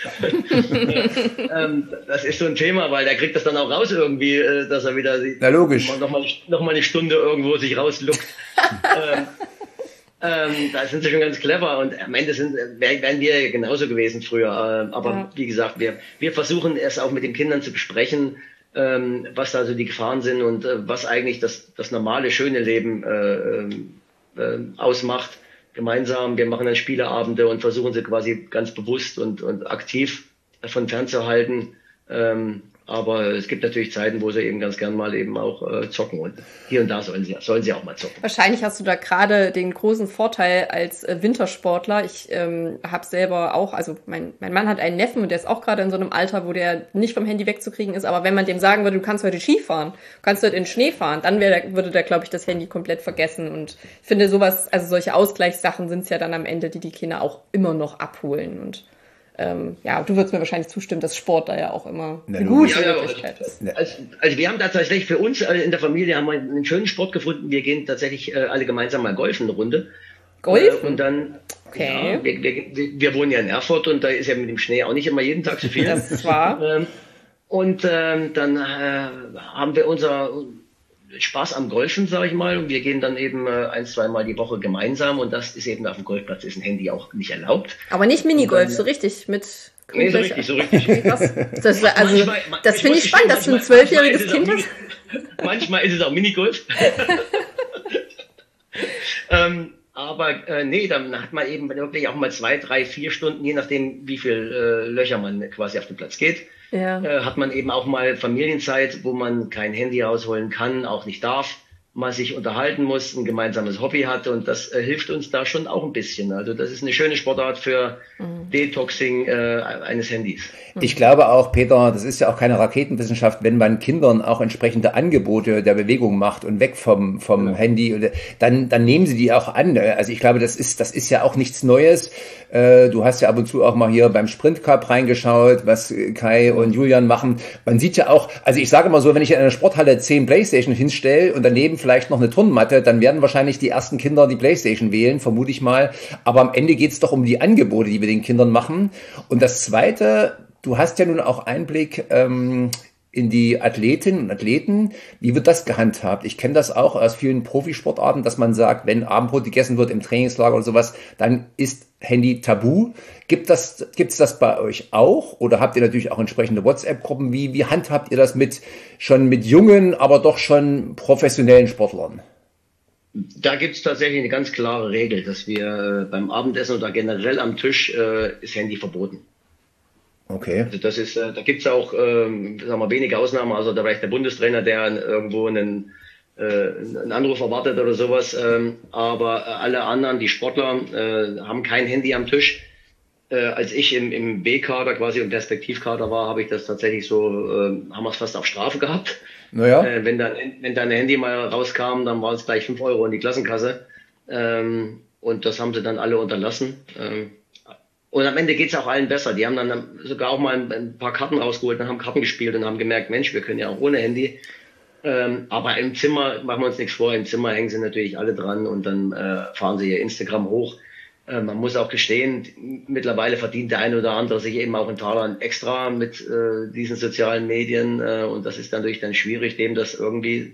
ähm, das ist so ein Thema, weil der kriegt das dann auch raus irgendwie, äh, dass er wieder Na, logisch. noch mal, noch mal eine Stunde irgendwo sich rausluckt. ähm, Ähm, da sind sie schon ganz clever und am Ende sind, wären wir genauso gewesen früher. Äh, aber ja. Wie gesagt, wir, wir versuchen es auch mit den Kindern zu besprechen, ähm, was da so die Gefahren sind und äh, was eigentlich das, das normale, schöne Leben äh, äh, ausmacht. Gemeinsam, wir machen dann Spieleabende und versuchen sie quasi ganz bewusst und, und aktiv davon fernzuhalten. Ähm, Aber es gibt natürlich Zeiten, wo sie eben ganz gern mal eben auch äh, zocken und hier und da sollen sie, sollen sie auch mal zocken. Wahrscheinlich hast du da gerade den großen Vorteil als äh, Wintersportler. Ich ähm, habe selber auch, also mein, mein Mann hat einen Neffen und der ist auch gerade in so einem Alter, wo der nicht vom Handy wegzukriegen ist. Aber wenn man dem sagen würde, du kannst heute Ski fahren, du kannst heute in den Schnee fahren, dann wär der, würde der, glaube ich, das Handy komplett vergessen. Und ich finde sowas, also solche Ausgleichssachen sind es ja dann am Ende, die die Kinder auch immer noch abholen und Ähm, ja, du würdest mir wahrscheinlich zustimmen, dass Sport da ja auch immer Na, eine gute ja, Möglichkeit ist. Also, also wir haben tatsächlich für uns in der Familie haben wir einen schönen Sport gefunden. Wir gehen tatsächlich äh, alle gemeinsam mal golfen eine Runde. Golfen? Äh, und dann, okay. Ja, wir, wir, wir wohnen ja in Erfurt und da ist ja mit dem Schnee auch nicht immer jeden Tag so viel. Das ist wahr. ähm, und ähm, dann äh, haben wir unser Spaß am Golfen, sage ich mal, und wir gehen dann eben äh, ein, zweimal die Woche gemeinsam und das ist eben auf dem Golfplatz, ist ein Handy auch nicht erlaubt. Aber nicht Minigolf, so richtig mit... Nee, so richtig, so richtig. Krass. Das, also, manchmal, das finde ich spannend, dass du ein zwölfjähriges Kind hast. Manchmal ist es auch Minigolf. ähm, aber äh, nee, dann hat man eben wirklich auch mal zwei, drei, vier Stunden, je nachdem, wie viel äh, Löcher man quasi auf den Platz geht. Ja. Äh, hat man eben auch mal Familienzeit, wo man kein Handy rausholen kann, auch nicht darf, mal sich unterhalten muss, ein gemeinsames Hobby hat und das äh, hilft uns da schon auch ein bisschen. Also das ist eine schöne Sportart für mhm. Detoxing äh, eines Handys. Ich glaube auch, Peter, das ist ja auch keine Raketenwissenschaft, wenn man Kindern auch entsprechende Angebote der Bewegung macht und weg vom, vom ja. Handy, dann, dann nehmen sie die auch an. Also ich glaube, das ist, das ist ja auch nichts Neues. Du hast ja ab und zu auch mal hier beim Sprint Cup reingeschaut, was Kai und Julian machen. Man sieht ja auch, also ich sage mal so, wenn ich in einer Sporthalle zehn Playstation hinstelle und daneben vielleicht noch eine Turnmatte, dann werden wahrscheinlich die ersten Kinder die Playstation wählen, vermute ich mal. Aber am Ende geht es doch um die Angebote, die wir den Kindern machen. Und das Zweite, du hast ja nun auch Einblick ähm, in die Athletinnen und Athleten. Wie wird das gehandhabt? Ich kenne das auch aus vielen Profisportarten, dass man sagt, wenn Abendbrot gegessen wird im Trainingslager oder sowas, dann ist Handy tabu. Gibt das, gibt's das bei euch auch? Oder habt ihr natürlich auch entsprechende WhatsApp-Gruppen? Wie, wie handhabt ihr das mit schon mit jungen, aber doch schon professionellen Sportlern? Da gibt es tatsächlich eine ganz klare Regel, dass wir äh, beim Abendessen oder generell am Tisch äh, ist Handy verboten. Okay. Also das ist, äh, da gibt's auch, ähm, sagen wir, wenige Ausnahmen, also da vielleicht der Bundestrainer, der irgendwo einen, äh, einen Anruf erwartet oder sowas, ähm, aber alle anderen, die Sportler, äh, haben kein Handy am Tisch. Äh, als ich im, im B-Kader quasi im Perspektivkader war, habe ich das tatsächlich so, äh, haben wir es fast auf Strafe gehabt. Naja. Äh, wenn dann, wenn dann ein Handy mal rauskam, dann waren es gleich fünf Euro in die Klassenkasse. Ähm, und das haben sie dann alle unterlassen. Ähm, und am Ende geht's auch allen besser. Die haben dann sogar auch mal ein, ein paar Karten rausgeholt und haben Karten gespielt und haben gemerkt, Mensch, wir können ja auch ohne Handy. Ähm, aber im Zimmer, machen wir uns nichts vor, im Zimmer hängen sie natürlich alle dran und dann äh, fahren sie ihr Instagram hoch. Äh, man muss auch gestehen, mittlerweile verdient der eine oder andere sich eben auch in Taler extra mit äh, diesen sozialen Medien äh, und das ist dann natürlich dann schwierig, dem das irgendwie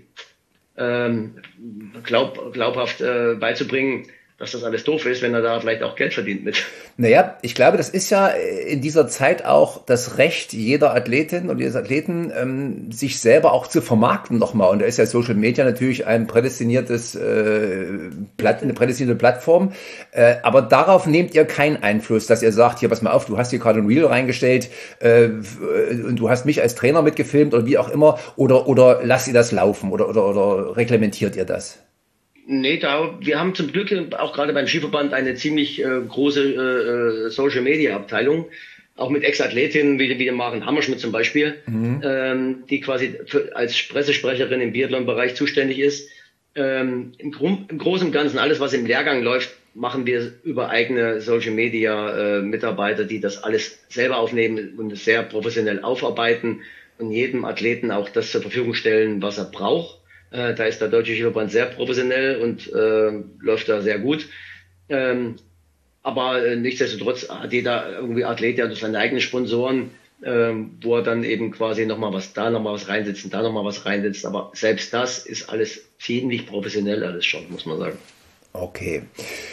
ähm, glaub, glaubhaft äh, beizubringen, dass das alles doof ist, wenn er da vielleicht auch Geld verdient mit. Naja, ich glaube, das ist ja in dieser Zeit auch das Recht jeder Athletin und jedes Athleten, ähm, sich selber auch zu vermarkten nochmal. Und da ist ja Social Media natürlich ein prädestiniertes, äh, Platt, eine prädestinierte Plattform. Äh, aber darauf nehmt ihr keinen Einfluss, dass ihr sagt, hier, pass mal auf, du hast hier gerade ein Reel reingestellt äh, und du hast mich als Trainer mitgefilmt oder wie auch immer. Oder, oder lasst ihr das laufen oder, oder, oder reglementiert ihr das? Nee, da, wir haben zum Glück auch gerade beim Skiverband eine ziemlich äh, große äh, Social-Media-Abteilung, auch mit Ex-Athletinnen wie, wie der Maren Hammerschmidt zum Beispiel, mhm. ähm, die quasi für, als Pressesprecherin im Biathlon-Bereich zuständig ist. Ähm, im, Grund, Im Großen und Ganzen, alles was im Lehrgang läuft, machen wir über eigene Social-Media-Mitarbeiter, die das alles selber aufnehmen und sehr professionell aufarbeiten und jedem Athleten auch das zur Verfügung stellen, was er braucht. Äh, da ist der Deutsche Skiverband sehr professionell und äh, läuft da sehr gut. Ähm, aber äh, nichtsdestotrotz hat jeder irgendwie Athlet ja seine eigenen Sponsoren, äh, wo er dann eben quasi nochmal was da, nochmal was reinsetzt und da nochmal was reinsetzt. Aber selbst das ist alles ziemlich professionell alles schon, muss man sagen. Okay.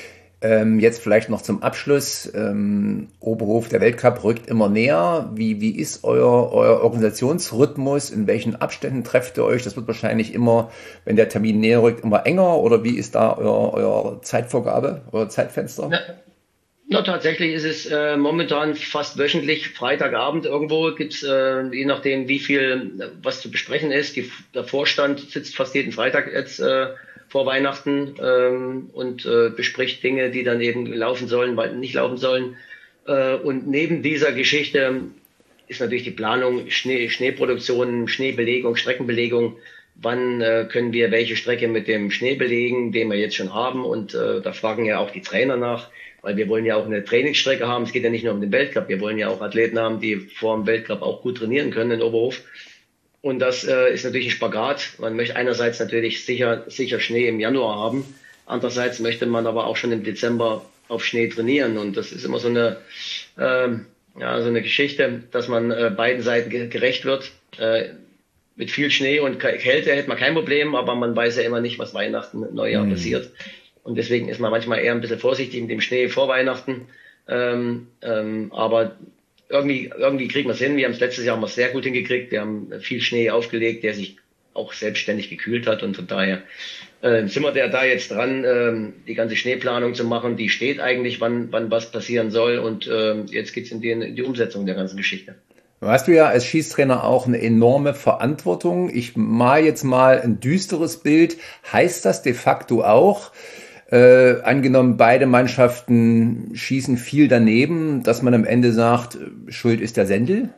Ähm, jetzt vielleicht noch zum Abschluss. Ähm, Oberhof, der Weltcup rückt immer näher. Wie, wie ist euer, euer Organisationsrhythmus? In welchen Abständen trefft ihr euch? Das wird wahrscheinlich immer, wenn der Termin näher rückt, immer enger. Oder wie ist da euer, euer Zeitvorgabe, euer Zeitfenster? Na, na tatsächlich ist es äh, momentan fast wöchentlich. Freitagabend irgendwo gibt's äh, je nachdem, wie viel was zu besprechen ist. Die, der Vorstand sitzt fast jeden Freitag jetzt äh, vor Weihnachten ähm, und äh, bespricht Dinge, die dann eben laufen sollen, weil nicht laufen sollen. Äh, und neben dieser Geschichte ist natürlich die Planung, Schnee, Schneeproduktion, Schneebelegung, Streckenbelegung. Wann äh, können wir welche Strecke mit dem Schnee belegen, den wir jetzt schon haben? Und äh, da fragen ja auch die Trainer nach, weil wir wollen ja auch eine Trainingsstrecke haben. Es geht ja nicht nur um den Weltcup, wir wollen ja auch Athleten haben, die vor dem Weltcup auch gut trainieren können in Oberhof. Und das äh, ist natürlich ein Spagat. Man möchte einerseits natürlich sicher, sicher Schnee im Januar haben. Andererseits möchte man aber auch schon im Dezember auf Schnee trainieren. Und das ist immer so eine, ähm, ja, so eine Geschichte, dass man äh, beiden Seiten gerecht wird. Äh, mit viel Schnee und Kälte hätte man kein Problem, aber man weiß ja immer nicht, was Weihnachten, Neujahr mhm. passiert. Und deswegen ist man manchmal eher ein bisschen vorsichtig mit dem Schnee vor Weihnachten. Ähm, ähm, aber Irgendwie, irgendwie kriegen wir es hin. Wir haben es letztes Jahr haben wir es sehr gut hingekriegt. Wir haben viel Schnee aufgelegt, der sich auch selbstständig gekühlt hat. Und von daher äh, sind wir da jetzt dran, äh, die ganze Schneeplanung zu machen. Die steht eigentlich, wann, wann was passieren soll. Und äh, jetzt geht's in die, in die Umsetzung der ganzen Geschichte. Hast du ja als Schießtrainer auch eine enorme Verantwortung. Ich mal jetzt mal ein düsteres Bild. Heißt das de facto auch, Äh, angenommen, beide Mannschaften schießen viel daneben, dass man am Ende sagt, schuld ist der Sendel?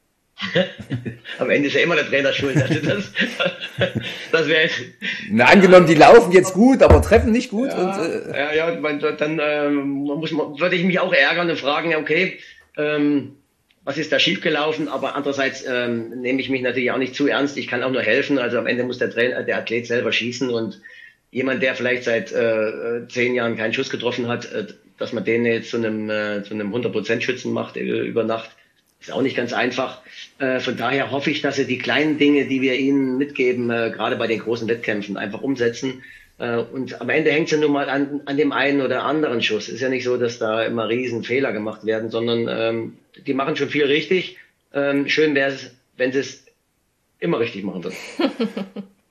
Am Ende ist ja immer der Trainer schuld. Also das, das wäre Na, angenommen, die laufen jetzt gut, aber treffen nicht gut. Ja, und, äh, ja, ja, dann äh, muss man, würde ich mich auch ärgern und fragen, okay, ähm, was ist da schiefgelaufen? Aber andererseits ähm, nehme ich mich natürlich auch nicht zu ernst. Ich kann auch nur helfen. Also am Ende muss der Trainer, der Athlet selber schießen und jemand, der vielleicht seit äh, zehn Jahren keinen Schuss getroffen hat, äh, dass man den jetzt zu einem, äh, zu einem hundert Prozent Schützen macht äh, über Nacht, ist auch nicht ganz einfach. Äh, von daher hoffe ich, dass sie die kleinen Dinge, die wir ihnen mitgeben, äh, gerade bei den großen Wettkämpfen, einfach umsetzen. Äh, und am Ende hängt es ja nun mal an, an dem einen oder anderen Schuss. Es ist ja nicht so, dass da immer riesen Fehler gemacht werden, sondern ähm, die machen schon viel richtig. Ähm, schön wäre es, wenn sie es immer richtig machen würden.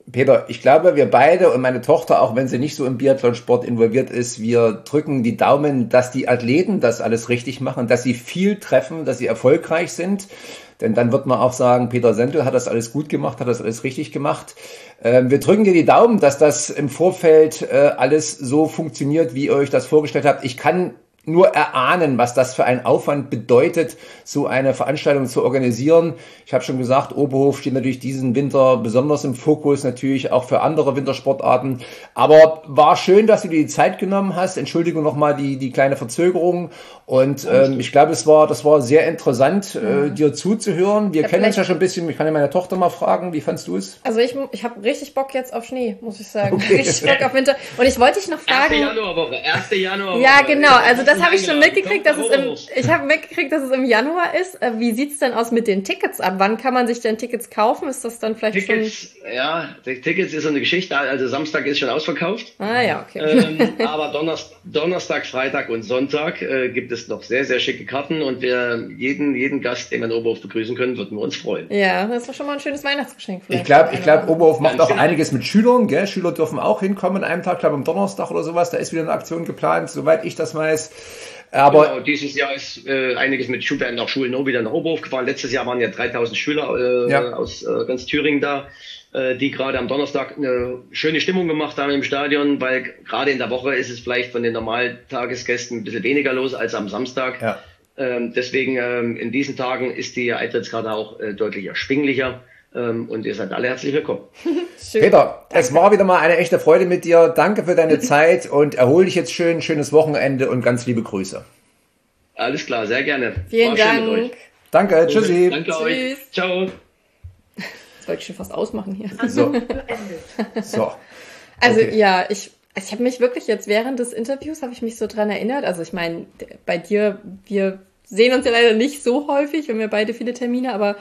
Peter, ich glaube, wir beide und meine Tochter, auch wenn sie nicht so im Biathlonsport involviert ist, wir drücken die Daumen, dass die Athleten das alles richtig machen, dass sie viel treffen, dass sie erfolgreich sind. Denn dann wird man auch sagen, Peter Sendel hat das alles gut gemacht, hat das alles richtig gemacht. Ähm, wir drücken dir die Daumen, dass das im Vorfeld äh, alles so funktioniert, wie ihr euch das vorgestellt habt. Ich kann nur erahnen, was das für ein Aufwand bedeutet, so eine Veranstaltung zu organisieren. Ich habe schon gesagt, Oberhof steht natürlich diesen Winter besonders im Fokus, natürlich auch für andere Wintersportarten. Aber war schön, dass du dir die Zeit genommen hast. Entschuldigung nochmal die die kleine Verzögerung. Und ähm, ich glaube, es war das war sehr interessant, mhm. äh, dir zuzuhören. Wir ja, kennen uns ja schon ein bisschen. Ich kann ja meine Tochter mal fragen, wie fandst du es? Also ich, ich habe richtig Bock jetzt auf Schnee, muss ich sagen. Okay. Richtig Bock auf Winter. Und ich wollte dich noch fragen. erste Januarwoche, erste Januarwoche. Ja, genau. Also das habe ich schon mitgekriegt, dass es im, ich habe mitgekriegt, dass es im Januar ist. Wie sieht's denn aus mit den Tickets? Ab wann kann man sich denn Tickets kaufen? Ist das dann vielleicht Tickets, schon... Ja, die Tickets ist so eine Geschichte. Also Samstag ist schon ausverkauft. Ah ja, okay. Ähm, aber Donnerstag, Donnerstag, Freitag und Sonntag äh, gibt es noch sehr, sehr schicke Karten. Und wir jeden, jeden Gast, den wir in Oberhof begrüßen können, würden wir uns freuen. Ja, das ist doch schon mal ein schönes Weihnachtsgeschenk. Ich glaube, ich glaube, Oberhof macht auch einiges mit Schülern. Gell? Schüler dürfen auch hinkommen an einem Tag, glaube am Donnerstag oder sowas. Da ist wieder eine Aktion geplant, soweit ich das weiß. Aber genau, dieses Jahr ist äh, einiges mit Schulen, werden auch Schulen auch wieder nach Oberhof gefahren. Letztes Jahr waren ja dreitausend Schüler äh, ja. aus äh, ganz Thüringen da, äh, die gerade am Donnerstag eine schöne Stimmung gemacht haben im Stadion, weil gerade in der Woche ist es vielleicht von den normalen Tagesgästen ein bisschen weniger los als am Samstag. Ja. Ähm, deswegen ähm, in diesen Tagen ist die Eintrittskarte auch äh, deutlich erschwinglicher. Ähm, und ihr seid alle herzlich willkommen. Schön. Peter, danke. Es war wieder mal eine echte Freude mit dir. Danke für deine Zeit und erhol dich jetzt schön. Schönes Wochenende und ganz liebe Grüße. Alles klar, sehr gerne. Vielen war Dank. Schön mit euch. Danke, tschüssi. Danke Tschüss. Euch. Ciao. Das wollte ich schon fast ausmachen hier. So. so. Also okay. ja, ich, ich habe mich wirklich jetzt während des Interviews, habe ich mich so dran erinnert. Also ich meine, bei dir, wir sehen uns ja leider nicht so häufig, wir haben ja beide viele Termine, aber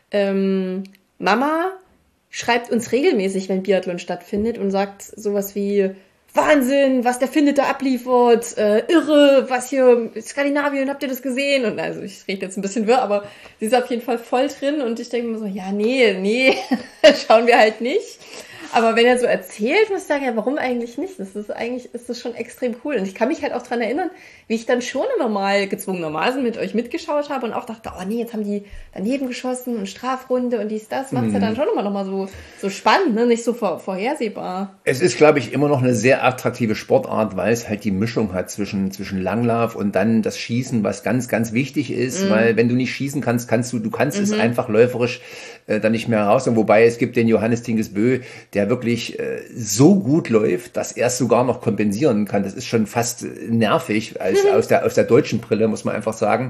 ähm, Mama schreibt uns regelmäßig, wenn Biathlon stattfindet und sagt sowas wie Wahnsinn, was der Findet da abliefert, äh, irre, was hier, Skandinavien, habt ihr das gesehen? Und also ich rede jetzt ein bisschen wirr, aber sie ist auf jeden Fall voll drin und ich denke mir so, ja, nee, nee, schauen wir halt nicht. Aber wenn er so erzählt, muss ich sagen, ja, warum eigentlich nicht? Das ist eigentlich, ist das schon extrem cool. Und ich kann mich halt auch dran erinnern, wie ich dann schon immer mal gezwungenermaßen mit euch mitgeschaut habe und auch dachte, oh nee, jetzt haben die daneben geschossen und Strafrunde und dies, das. Macht es mhm. ja dann schon immer noch mal so, so spannend, ne? Nicht so vor, vorhersehbar. Es ist, glaube ich, immer noch eine sehr attraktive Sportart, weil es halt die Mischung hat zwischen, zwischen Langlauf und dann das Schießen, was ganz, ganz wichtig ist. Mhm. Weil wenn du nicht schießen kannst, kannst du, du kannst mhm. es einfach läuferisch äh, dann nicht mehr heraus. Wobei es gibt den Johannes Tingesbö, der wirklich äh, so gut läuft, dass er es sogar noch kompensieren kann. Das ist schon fast nervig, als mhm. aus der aus der deutschen Brille, muss man einfach sagen.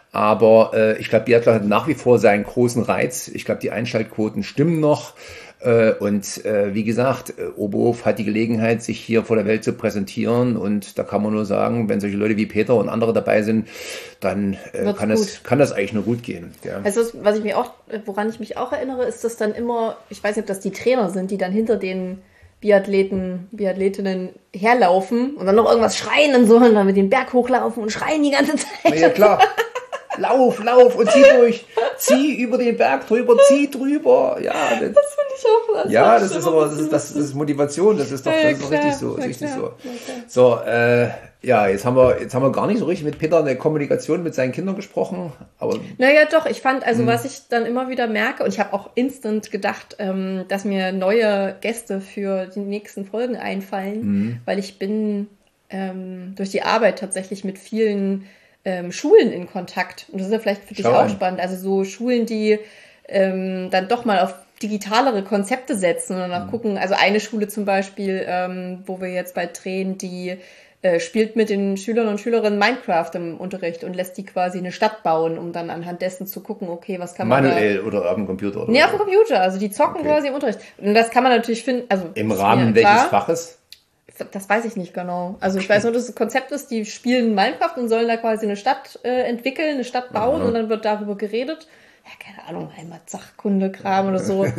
Aber äh, ich glaube, Biathlon hat nach wie vor seinen großen Reiz. Ich glaube, die Einschaltquoten stimmen noch. Äh, und äh, wie gesagt, äh, Oberhof hat die Gelegenheit, sich hier vor der Welt zu präsentieren. Und da kann man nur sagen, wenn solche Leute wie Peter und andere dabei sind, dann äh, kann, das, kann das eigentlich nur gut gehen. Ja. Also was ich mir auch, woran ich mich auch erinnere, ist, dass dann immer, ich weiß nicht, ob das die Trainer sind, die dann hinter den Biathleten, Biathletinnen herlaufen und dann noch irgendwas schreien und so und dann mit den Berg hochlaufen und schreien die ganze Zeit. Na ja, klar. Lauf, lauf und zieh durch. Zieh über den Berg drüber, zieh drüber. Ja, das, das finde ich auch. Das ja, das ist aber das ist, das ist Motivation. Das ist doch, das ist doch richtig so. Ist richtig so. So, äh, ja, jetzt haben wir jetzt haben wir gar nicht so richtig mit Peter eine Kommunikation mit seinen Kindern gesprochen. Aber naja, doch. Ich fand, also was ich dann immer wieder merke, und ich habe auch instant gedacht, ähm, dass mir neue Gäste für die nächsten Folgen einfallen, mhm. weil ich bin ähm, durch die Arbeit tatsächlich mit vielen Ähm, Schulen in Kontakt. Und das ist ja vielleicht für dich Schau auch an. spannend. Also so Schulen, die ähm, dann doch mal auf digitalere Konzepte setzen und dann mhm. gucken. Also eine Schule zum Beispiel, ähm, wo wir jetzt bald drehen, die äh, spielt mit den Schülern und Schülerinnen Minecraft im Unterricht und lässt die quasi eine Stadt bauen, um dann anhand dessen zu gucken, okay, was kann man manuell da... oder auf dem Computer? Oder nee, auf dem Computer. Also die zocken okay. quasi im Unterricht. Und das kann man natürlich finden. Also im Rahmen welches klar, Faches? Das weiß ich nicht genau. Also ich weiß nur, dass das Konzept ist, die spielen Minecraft und sollen da quasi eine Stadt äh, entwickeln, eine Stadt bauen Aha. und dann wird darüber geredet. Ja, keine Ahnung, Heimatsachkunde-Kram oder so.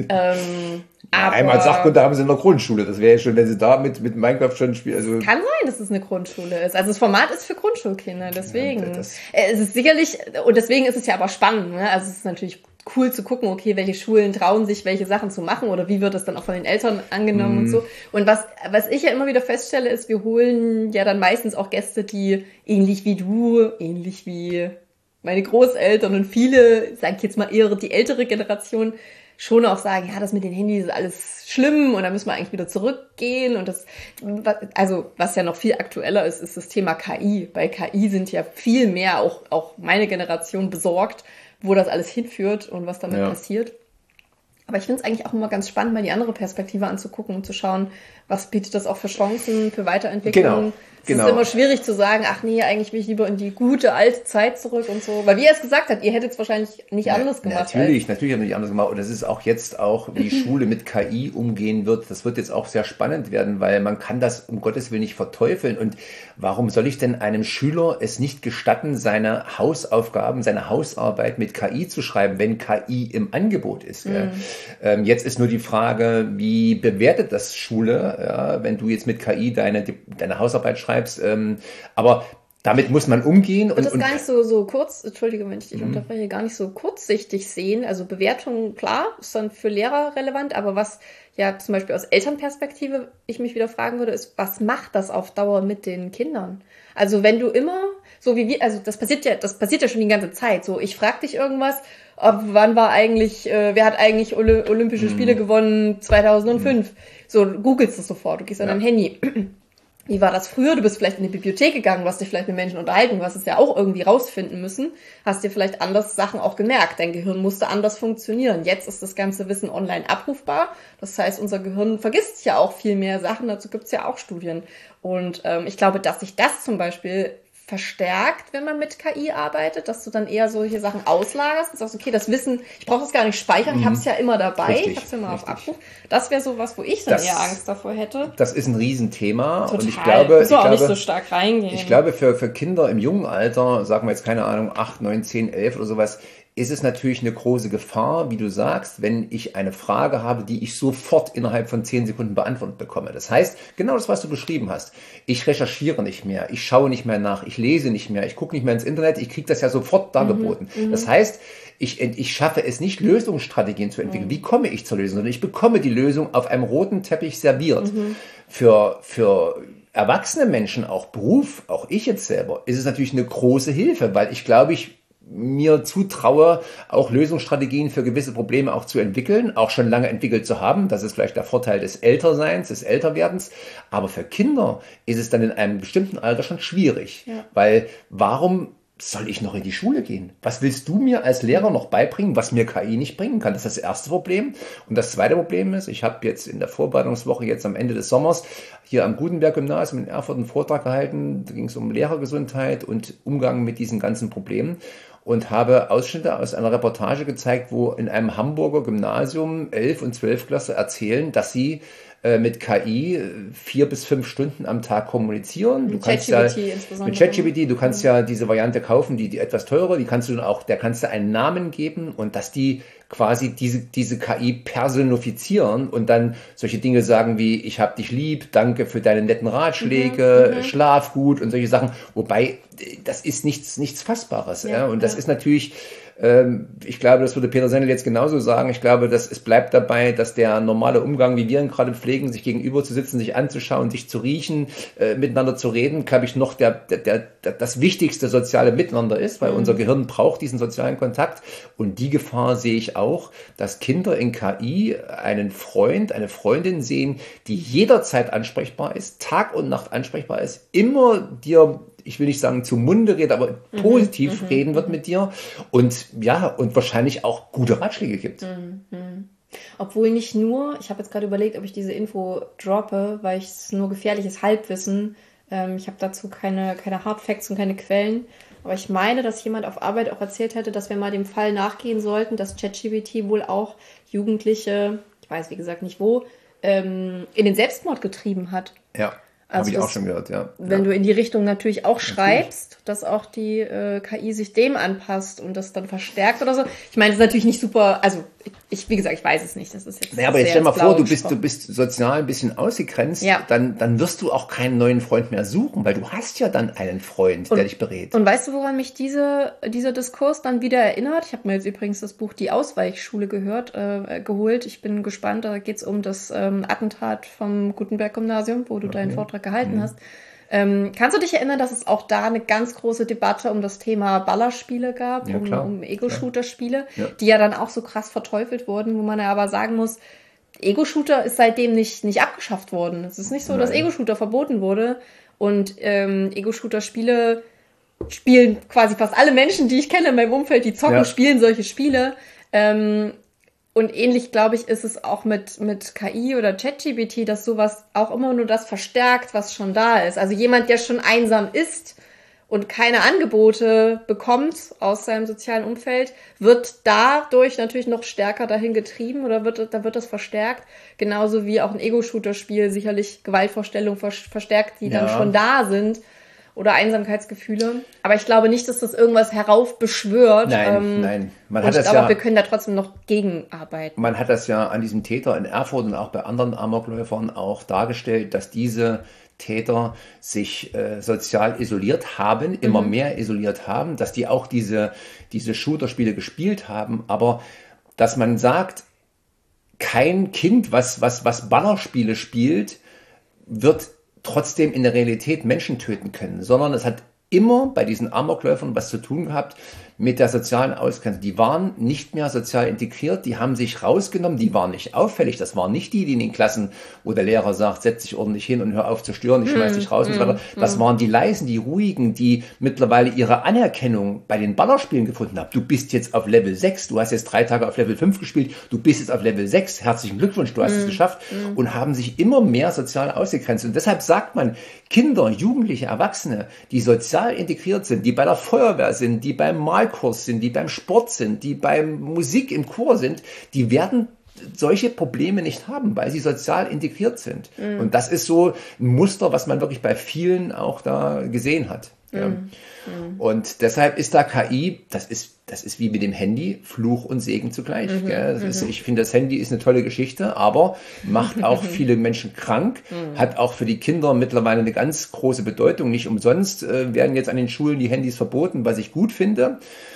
ähm, aber Heimatsachkunde haben sie in der Grundschule. Das wäre ja schon, wenn sie da mit, mit Minecraft schon spielen. Also kann sein, dass es eine Grundschule ist. Also das Format ist für Grundschulkinder, deswegen. Ja, es ist sicherlich, und deswegen ist es ja aber spannend. Ne? Also es ist natürlich cool zu gucken, okay, welche Schulen trauen sich, welche Sachen zu machen oder wie wird das dann auch von den Eltern angenommen mhm. und so. Und was, was ich ja immer wieder feststelle, ist, wir holen ja dann meistens auch Gäste, die ähnlich wie du, ähnlich wie meine Großeltern und viele, sag ich jetzt mal eher die ältere Generation, schon auch sagen, ja, das mit den Handys ist alles schlimm und da müssen wir eigentlich wieder zurückgehen und das, also was ja noch viel aktueller ist, ist das Thema K I. Bei K I sind ja viel mehr auch, auch meine Generation besorgt, wo das alles hinführt und was damit ja. passiert. Aber ich finde es eigentlich auch immer ganz spannend, mal die andere Perspektive anzugucken und zu schauen, was bietet das auch für Chancen, für Weiterentwicklung. Genau. Es genau. ist immer schwierig zu sagen, ach nee, eigentlich will ich lieber in die gute alte Zeit zurück und so. Weil wie er es gesagt hat, ihr hättet es wahrscheinlich nicht ja, anders gemacht. Natürlich, als. natürlich haben wir nicht anders gemacht. Und das ist auch jetzt auch, wie Schule mit K I umgehen wird. Das wird jetzt auch sehr spannend werden, weil man kann das um Gottes Willen nicht verteufeln. Und warum soll ich denn einem Schüler es nicht gestatten, seine Hausaufgaben, seine Hausarbeit mit K I zu schreiben, wenn K I im Angebot ist? Mhm. Ähm, jetzt ist nur die Frage, wie bewertet das Schule, ja, wenn du jetzt mit K I deine, deine Hausarbeit schreibst? Ähm, aber damit muss man umgehen. Und das und, gar nicht so, so kurz, Entschuldige, wenn ich dich mhm. unterbreche, gar nicht so kurzsichtig sehen. Also Bewertung, klar, ist dann für Lehrer relevant, aber was ja zum Beispiel aus Elternperspektive ich mich wieder fragen würde, ist, was macht das auf Dauer mit den Kindern? Also wenn du immer, so wie wir, also das passiert ja, das passiert ja schon die ganze Zeit. So, ich frage dich irgendwas, ob, wann war eigentlich, äh, wer hat eigentlich Olymp- Olympische mhm. Spiele gewonnen zweitausendfünf? Mhm. So, du googelst das sofort, du gehst an ja. dein Handy. Wie war das früher? Du bist vielleicht in die Bibliothek gegangen, du hast dich vielleicht mit Menschen unterhalten, du hast es ja auch irgendwie rausfinden müssen, hast dir vielleicht anders Sachen auch gemerkt. Dein Gehirn musste anders funktionieren. Jetzt ist das ganze Wissen online abrufbar. Das heißt, unser Gehirn vergisst ja auch viel mehr Sachen. Dazu gibt es ja auch Studien. Und ähm, ich glaube, dass sich das zum Beispiel verstärkt, wenn man mit K I arbeitet, dass du dann eher solche Sachen auslagerst und sagst, okay, das Wissen, ich brauche das gar nicht speichern, mhm. ich habe es ja immer dabei, richtig, ich habe es ja immer richtig. auf Abruf. Das wäre so was, wo ich dann das, eher Angst davor hätte. Das ist ein Riesenthema. Total. Und ich glaube, muss ich auch glaube, nicht so stark reingehen. Ich glaube, für, für Kinder im jungen Alter, sagen wir jetzt keine Ahnung, acht, neun, zehn, elf oder sowas, ist es natürlich eine große Gefahr, wie du sagst, wenn ich eine Frage habe, die ich sofort innerhalb von zehn Sekunden beantwortet bekomme. Das heißt, genau das, was du beschrieben hast. Ich recherchiere nicht mehr, ich schaue nicht mehr nach, ich lese nicht mehr, ich gucke nicht mehr ins Internet, ich kriege das ja sofort dargeboten. Mhm, das heißt, ich, ich schaffe es nicht, Lösungsstrategien zu entwickeln. Mhm. Wie komme ich zur Lösung? Sondern ich bekomme die Lösung auf einem roten Teppich serviert. Mhm. Für, für erwachsene Menschen, auch Beruf, auch ich jetzt selber, ist es natürlich eine große Hilfe, weil ich glaube, ich mir zutraue, auch Lösungsstrategien für gewisse Probleme auch zu entwickeln, auch schon lange entwickelt zu haben. Das ist vielleicht der Vorteil des Älterseins, des Älterwerdens. Aber für Kinder ist es dann in einem bestimmten Alter schon schwierig. Ja. Weil warum soll ich noch in die Schule gehen? Was willst du mir als Lehrer noch beibringen, was mir K I nicht bringen kann? Das ist das erste Problem. Und das zweite Problem ist, ich habe jetzt in der Vorbereitungswoche jetzt am Ende des Sommers hier am Gutenberg-Gymnasium in Erfurt einen Vortrag gehalten. Da ging es um Lehrergesundheit und Umgang mit diesen ganzen Problemen. Und habe Ausschnitte aus einer Reportage gezeigt, wo in einem Hamburger Gymnasium elf- und zwölfklässler erzählen, dass sie äh, mit K I vier bis fünf Stunden am Tag kommunizieren. Mit du kannst ja mit ChatGPT, du kannst ja diese Variante kaufen, die, die etwas teurer, die kannst du dann auch, der kannst du einen Namen geben und dass die quasi diese diese K I personifizieren und dann solche Dinge sagen wie, ich hab dich lieb, danke für deine netten Ratschläge, mhm, schlaf gut und solche Sachen. Wobei, das ist nichts nichts Fassbares. Ja, ja? Und das ja. ist natürlich, ähm, ich glaube, das würde Peter Sendel jetzt genauso sagen. Ich glaube, dass es bleibt dabei, dass der normale Umgang, wie wir ihn gerade pflegen, sich gegenüber zu sitzen, sich anzuschauen, sich zu riechen, äh, miteinander zu reden, glaube ich, noch der, der, der, das wichtigste soziale Miteinander ist, weil mhm. unser Gehirn braucht diesen sozialen Kontakt. Und die Gefahr sehe ich auch, dass Kinder in K I einen Freund, eine Freundin sehen, die jederzeit ansprechbar ist, Tag und Nacht ansprechbar ist, immer dir, ich will nicht sagen zum Munde redet, aber mhm, positiv mhm, reden wird mit dir und ja, und wahrscheinlich auch gute Ratschläge gibt. Mhm. Obwohl nicht nur, ich habe jetzt gerade überlegt, ob ich diese Info droppe, weil ich es nur gefährliches Halbwissen, ähm, ich habe dazu keine, keine Hardfacts und keine Quellen, aber ich meine, dass jemand auf Arbeit auch erzählt hätte, dass wir mal dem Fall nachgehen sollten, dass ChatGPT wohl auch Jugendliche, ich weiß wie gesagt nicht wo, ähm, in den Selbstmord getrieben hat. Ja. Also habe ich auch schon gehört, ja. Wenn ja. du in die Richtung natürlich auch schreibst, natürlich. Dass auch die äh, K I sich dem anpasst und das dann verstärkt oder so. Ich meine, das ist natürlich nicht super, also ich, wie gesagt, ich weiß es nicht. Das ist jetzt naja, aber jetzt stell mal vor, du bist, du bist sozial ein bisschen ausgegrenzt, ja. dann, dann wirst du auch keinen neuen Freund mehr suchen, weil du hast ja dann einen Freund, und, der dich berät. Und weißt du, woran mich diese, dieser Diskurs dann wieder erinnert? Ich habe mir jetzt übrigens das Buch Die Ausweichschule gehört, äh, geholt. Ich bin gespannt, da geht es um das ähm, Attentat vom Gutenberg-Gymnasium, wo du okay. deinen Vortrag gehalten mhm. hast. Ähm, kannst du dich erinnern, dass es auch da eine ganz große Debatte um das Thema Ballerspiele gab, ja, um, um Ego-Shooter-Spiele, ja. die ja dann auch so krass verteufelt wurden, wo man ja aber sagen muss, Ego-Shooter ist seitdem nicht, nicht abgeschafft worden. Es ist nicht so, Nein. dass Ego-Shooter verboten wurde und ähm, Ego-Shooter-Spiele spielen quasi fast alle Menschen, die ich kenne in meinem Umfeld, die zocken, ja. spielen solche Spiele. Ähm, Und ähnlich, glaube ich, ist es auch mit, mit K I oder ChatGPT, dass sowas auch immer nur das verstärkt, was schon da ist. Also jemand, der schon einsam ist und keine Angebote bekommt aus seinem sozialen Umfeld, wird dadurch natürlich noch stärker dahin getrieben oder wird, da wird das verstärkt. Genauso wie auch ein Ego-Shooter-Spiel sicherlich Gewaltvorstellungen verstärkt, die ja. dann schon da sind. Oder Einsamkeitsgefühle. Aber ich glaube nicht, dass das irgendwas heraufbeschwört. Nein, ähm, nein. Man hat ich das glaube, ja, wir können da trotzdem noch gegenarbeiten. Man hat das ja an diesem Täter in Erfurt und auch bei anderen Amokläufern auch dargestellt, dass diese Täter sich äh, sozial isoliert haben, immer mhm. mehr isoliert haben, dass die auch diese, diese Shooter-Spiele gespielt haben, aber dass man sagt, kein Kind, was, was, was Ballerspiele spielt, wird trotzdem in der Realität Menschen töten können, sondern es hat immer bei diesen Amokläufern was zu tun gehabt mit der sozialen Ausgrenzung. Die waren nicht mehr sozial integriert, die haben sich rausgenommen, die waren nicht auffällig, das waren nicht die, die in den Klassen, wo der Lehrer sagt, setz dich ordentlich hin und hör auf zu stören, ich schmeiß dich raus mm, und so weiter. Das mm. waren die Leisen, die Ruhigen, die mittlerweile ihre Anerkennung bei den Ballerspielen gefunden haben. Du bist jetzt auf Level sechs, du hast jetzt drei Tage auf Level fünf gespielt, du bist jetzt auf Level sechs, herzlichen Glückwunsch, du hast mm, es geschafft mm. und haben sich immer mehr sozial ausgegrenzt. Und deshalb sagt man, Kinder, Jugendliche, Erwachsene, die sozial integriert sind, die bei der Feuerwehr sind, die beim Malkurs sind, die beim Sport sind, die beim Musik im Chor sind, die werden solche Probleme nicht haben, weil sie sozial integriert sind. Mm. Und das ist so ein Muster, was man wirklich bei vielen auch da gesehen hat. Mm. Ja. Mm. Und deshalb ist da K I, das ist, das ist wie mit dem Handy, Fluch und Segen zugleich. Mm-hmm. Gell? Das ist, ich finde, das Handy ist eine tolle Geschichte, aber macht auch viele Menschen krank, mm. hat auch für die Kinder mittlerweile eine ganz große Bedeutung. Nicht umsonst äh, werden jetzt an den Schulen die Handys verboten, was ich gut finde.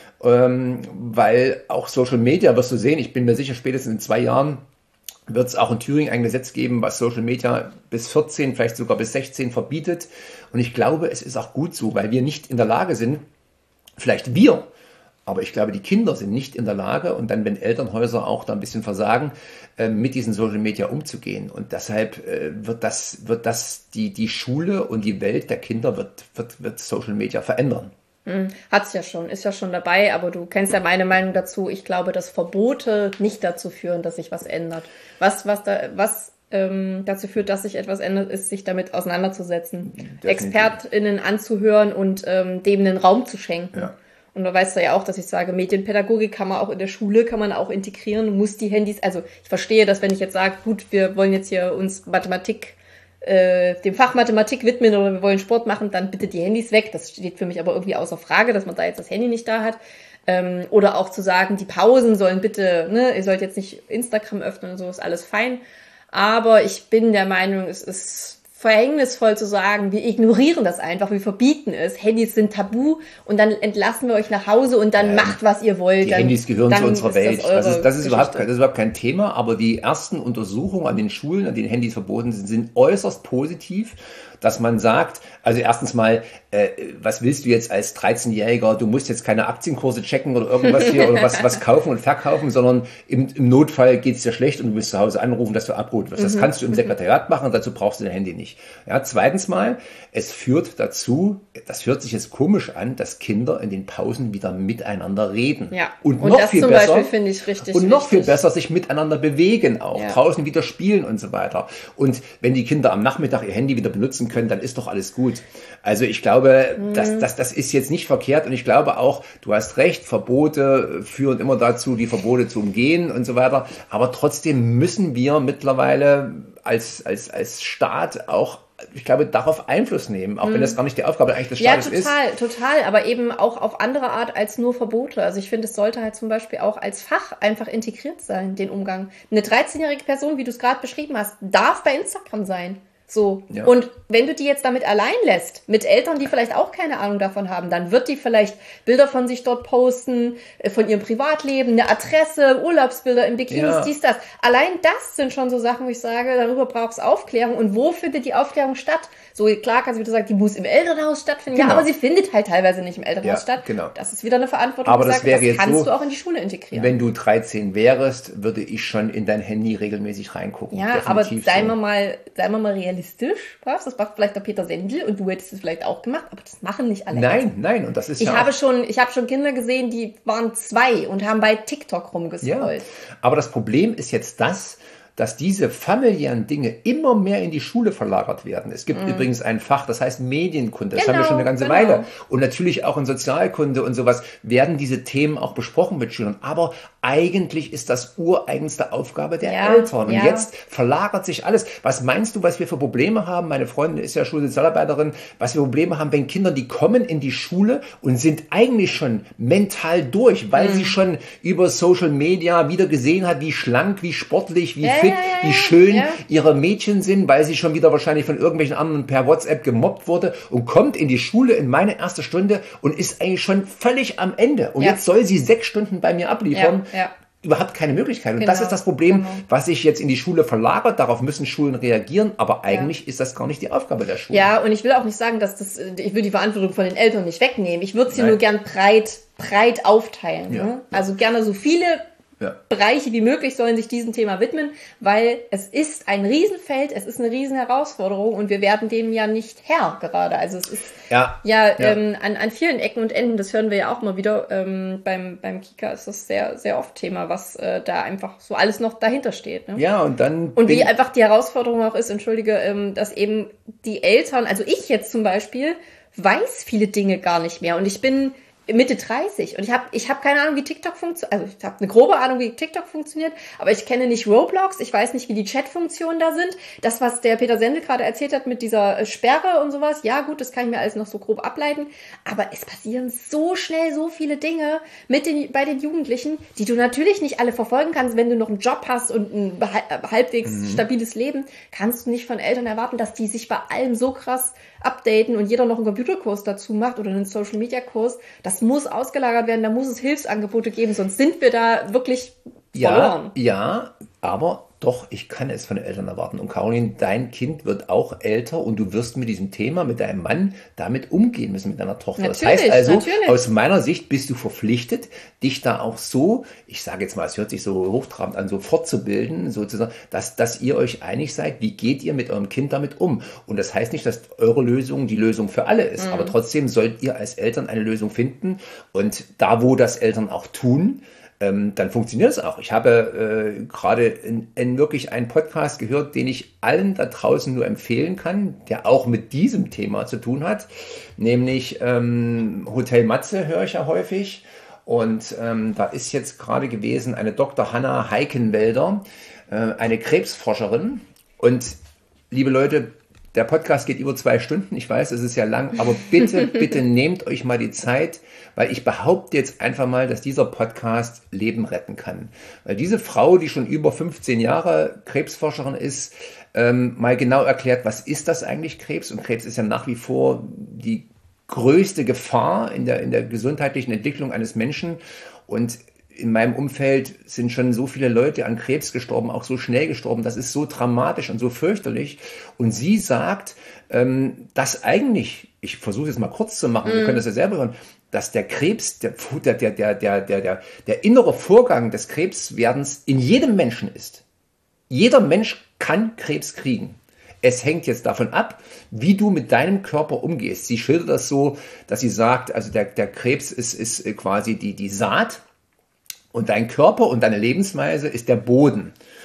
Ähm, weil auch Social Media, wirst du sehen, ich bin mir sicher, spätestens in zwei Jahren wird es auch in Thüringen ein Gesetz geben, was Social Media bis vierzehn, vielleicht sogar bis sechzehn verbietet. Und ich glaube, es ist auch gut so, weil wir nicht in der Lage sind, vielleicht wir, aber ich glaube, die Kinder sind nicht in der Lage und dann, wenn Elternhäuser auch da ein bisschen versagen, äh, mit diesen Social Media umzugehen. Und deshalb äh, wird das, wird das die, die Schule und die Welt der Kinder wird, wird, wird Social Media verändern. Hat's ja schon, ist ja schon dabei, aber du kennst ja meine Meinung dazu. Ich glaube, dass Verbote nicht dazu führen, dass sich was ändert. Was, was da, was ähm, dazu führt, dass sich etwas ändert, ist, sich damit auseinanderzusetzen, Definitiv. ExpertInnen anzuhören und ähm, dem einen Raum zu schenken. Ja. Und da weißt du ja auch, dass ich sage, Medienpädagogik kann man auch in der Schule, kann man auch integrieren, muss die Handys, also ich verstehe, dass wenn ich jetzt sage, gut, wir wollen jetzt hier uns Mathematik Äh, dem Fach Mathematik widmen oder wir wollen Sport machen, dann bitte die Handys weg. Das steht für mich aber irgendwie außer Frage, dass man da jetzt das Handy nicht da hat. Ähm, oder auch zu sagen, die Pausen sollen bitte, ne, ihr sollt jetzt nicht Instagram öffnen und so, ist alles fein. Aber ich bin der Meinung, es ist verhängnisvoll zu sagen, wir ignorieren das einfach, wir verbieten es. Handys sind tabu und dann entlassen wir euch nach Hause und dann ähm, macht, was ihr wollt. Die dann, Handys gehören zu unserer Welt. Das, das, ist, das, ist überhaupt, das ist überhaupt kein Thema, aber die ersten Untersuchungen an den Schulen, an denen Handys verboten sind, sind äußerst positiv, dass man sagt, also erstens mal, äh, was willst du jetzt als dreizehnjähriger, du musst jetzt keine Aktienkurse checken oder irgendwas hier oder was, was kaufen und verkaufen, sondern im, im Notfall geht's dir schlecht und du musst zu Hause anrufen, dass du abgeholt wirst. Das kannst du im Sekretariat machen und dazu brauchst du dein Handy nicht. Ja, zweitens mal, es führt dazu, das hört sich jetzt komisch an, dass Kinder in den Pausen wieder miteinander reden. Ja. Und, und noch das viel zum besser, Beispiel finde ich richtig Und noch wichtig. viel besser sich miteinander bewegen auch, ja. draußen wieder spielen und so weiter. Und wenn die Kinder am Nachmittag ihr Handy wieder benutzen können, dann ist doch alles gut. Also ich glaube, mhm. das, das, das ist jetzt nicht verkehrt und ich glaube auch, du hast recht, Verbote führen immer dazu, die Verbote zu umgehen und so weiter. Aber trotzdem müssen wir mittlerweile als, als, als Staat auch ich glaube, darauf Einfluss nehmen, auch hm. wenn das gar nicht die Aufgabe eigentlich des Staates ist. Ja, total, ist. total, aber eben auch auf andere Art als nur Verbote. Also ich finde, es sollte halt zum Beispiel auch als Fach einfach integriert sein, den Umgang. Eine dreizehnjährige Person, wie du es gerade beschrieben hast, darf bei Instagram sein. So. Ja. Und wenn du die jetzt damit allein lässt, mit Eltern, die vielleicht auch keine Ahnung davon haben, dann wird die vielleicht Bilder von sich dort posten, von ihrem Privatleben, eine Adresse, Urlaubsbilder im Bikinis, ja. dies, das. Allein das sind schon so Sachen, wo ich sage, darüber braucht es Aufklärung. Und wo findet die Aufklärung statt? So, klar kannst du wieder sagen, die muss im Elternhaus stattfinden. Genau. Ja, aber sie findet halt teilweise nicht im Elternhaus ja, statt. Genau. Das ist wieder eine Verantwortung, aber das, gesagt, das kannst so, du auch in die Schule integrieren. Wenn du dreizehn wärst, würde ich schon in dein Handy regelmäßig reingucken. Ja, definitiv aber seien so. wir mal, seien wir mal realistisch, was? Das macht vielleicht der Peter Sendel und du hättest es vielleicht auch gemacht, aber das machen nicht alle. Nein, nein, und das ist ich ja habe auch schon, ich habe schon Kinder gesehen, die waren zwei und haben bei TikTok rumgescrollt. Ja, aber das Problem ist jetzt das, dass diese familiären Dinge immer mehr in die Schule verlagert werden. Es gibt mm. übrigens ein Fach, das heißt Medienkunde. Das genau, haben wir schon eine ganze genau. Weile. Und natürlich auch in Sozialkunde und sowas werden diese Themen auch besprochen mit Schülern. Aber eigentlich ist das ureigenste Aufgabe der ja, Eltern. Und ja. jetzt verlagert sich alles. Was meinst du, was wir für Probleme haben? Meine Freundin ist ja Schulsozialarbeiterin. Was wir Probleme haben, wenn Kinder, die kommen in die Schule und sind eigentlich schon mental durch, weil mm. sie schon über Social Media wieder gesehen hat, wie schlank, wie sportlich, wie ja, fit, ja, ja, wie schön ja. ihre Mädchen sind, weil sie schon wieder wahrscheinlich von irgendwelchen anderen per WhatsApp gemobbt wurde und kommt in die Schule in meine erste Stunde und ist eigentlich schon völlig am Ende. Und ja. jetzt soll sie sechs Stunden bei mir abliefern. Ja, ja. Überhaupt keine Möglichkeit. Und genau, das ist das Problem, genau. was sich jetzt in die Schule verlagert. Darauf müssen Schulen reagieren. Aber eigentlich ja. ist das gar nicht die Aufgabe der Schule. Ja, und ich will auch nicht sagen, dass das, ich will die Verantwortung von den Eltern nicht wegnehmen. Ich würde sie Nein. nur gern breit, breit aufteilen. Ja. Ne? Also gerne so viele ja. Bereiche wie möglich sollen sich diesem Thema widmen, weil es ist ein Riesenfeld, es ist eine riesen Herausforderung und wir werden dem ja nicht Herr gerade. Also es ist ja, ja, ja. Ähm, an, an vielen Ecken und Enden, das hören wir ja auch mal wieder, ähm, beim, beim Kika ist das sehr, sehr oft Thema, was äh, da einfach so alles noch dahinter steht. Ne? Ja, und dann... Und wie einfach die Herausforderung auch ist, entschuldige, ähm, dass eben die Eltern, also ich jetzt zum Beispiel, weiß viele Dinge gar nicht mehr und ich bin Mitte dreißig und ich habe ich hab keine Ahnung, wie TikTok funktioniert, also ich habe eine grobe Ahnung, wie TikTok funktioniert, aber ich kenne nicht Roblox, ich weiß nicht, wie die Chat-Funktionen da sind. Das, was der Peter Sendel gerade erzählt hat mit dieser Sperre und sowas, ja gut, das kann ich mir alles noch so grob ableiten, aber es passieren so schnell so viele Dinge mit den, bei den Jugendlichen, die du natürlich nicht alle verfolgen kannst, wenn du noch einen Job hast und ein halbwegs mhm. stabiles Leben, kannst du nicht von Eltern erwarten, dass die sich bei allem so krass updaten und jeder noch einen Computerkurs dazu macht oder einen Social-Media-Kurs. Das muss ausgelagert werden, da muss es Hilfsangebote geben, sonst sind wir da wirklich verloren. Ja, ja, aber doch, ich kann es von den Eltern erwarten. Und Caroline, dein Kind wird auch älter und du wirst mit diesem Thema, mit deinem Mann, damit umgehen müssen, mit deiner Tochter. Natürlich, das heißt also, natürlich. aus meiner Sicht bist du verpflichtet, dich da auch so, ich sage jetzt mal, es hört sich so hochtrabend an, so fortzubilden, sozusagen, dass, dass ihr euch einig seid, wie geht ihr mit eurem Kind damit um? Und das heißt nicht, dass eure Lösung die Lösung für alle ist, mhm. aber trotzdem sollt ihr als Eltern eine Lösung finden und da, wo das Eltern auch tun, Ähm, dann funktioniert es auch. Ich habe äh, gerade in, in wirklich einen Podcast gehört, den ich allen da draußen nur empfehlen kann, der auch mit diesem Thema zu tun hat, nämlich ähm, Hotel Matze höre ich ja häufig und ähm, da ist jetzt gerade gewesen eine Doktor Hanna Heikenwälder, äh, eine Krebsforscherin und liebe Leute, der Podcast geht über zwei Stunden, ich weiß, es ist ja lang, aber bitte, bitte nehmt euch mal die Zeit, weil ich behaupte jetzt einfach mal, dass dieser Podcast Leben retten kann. Weil diese Frau, die schon über fünfzehn Jahre Krebsforscherin ist, ähm, mal genau erklärt, was ist das eigentlich Krebs? Und Krebs ist ja nach wie vor die größte Gefahr in der, in der gesundheitlichen Entwicklung eines Menschen und in meinem Umfeld sind schon so viele Leute an Krebs gestorben, auch so schnell gestorben. Das ist so dramatisch und so fürchterlich. Und sie sagt, ähm, dass eigentlich, ich versuche es mal kurz zu machen, mm. wir können das ja selber hören, dass der Krebs, der, der, der, der, der, der, der innere Vorgang des Krebswerdens in jedem Menschen ist. Jeder Mensch kann Krebs kriegen. Es hängt jetzt davon ab, wie du mit deinem Körper umgehst. Sie schildert das so, dass sie sagt, also der, der Krebs ist, ist quasi die, die Saat. Und dein Körper und deine Lebensweise ist der Boden.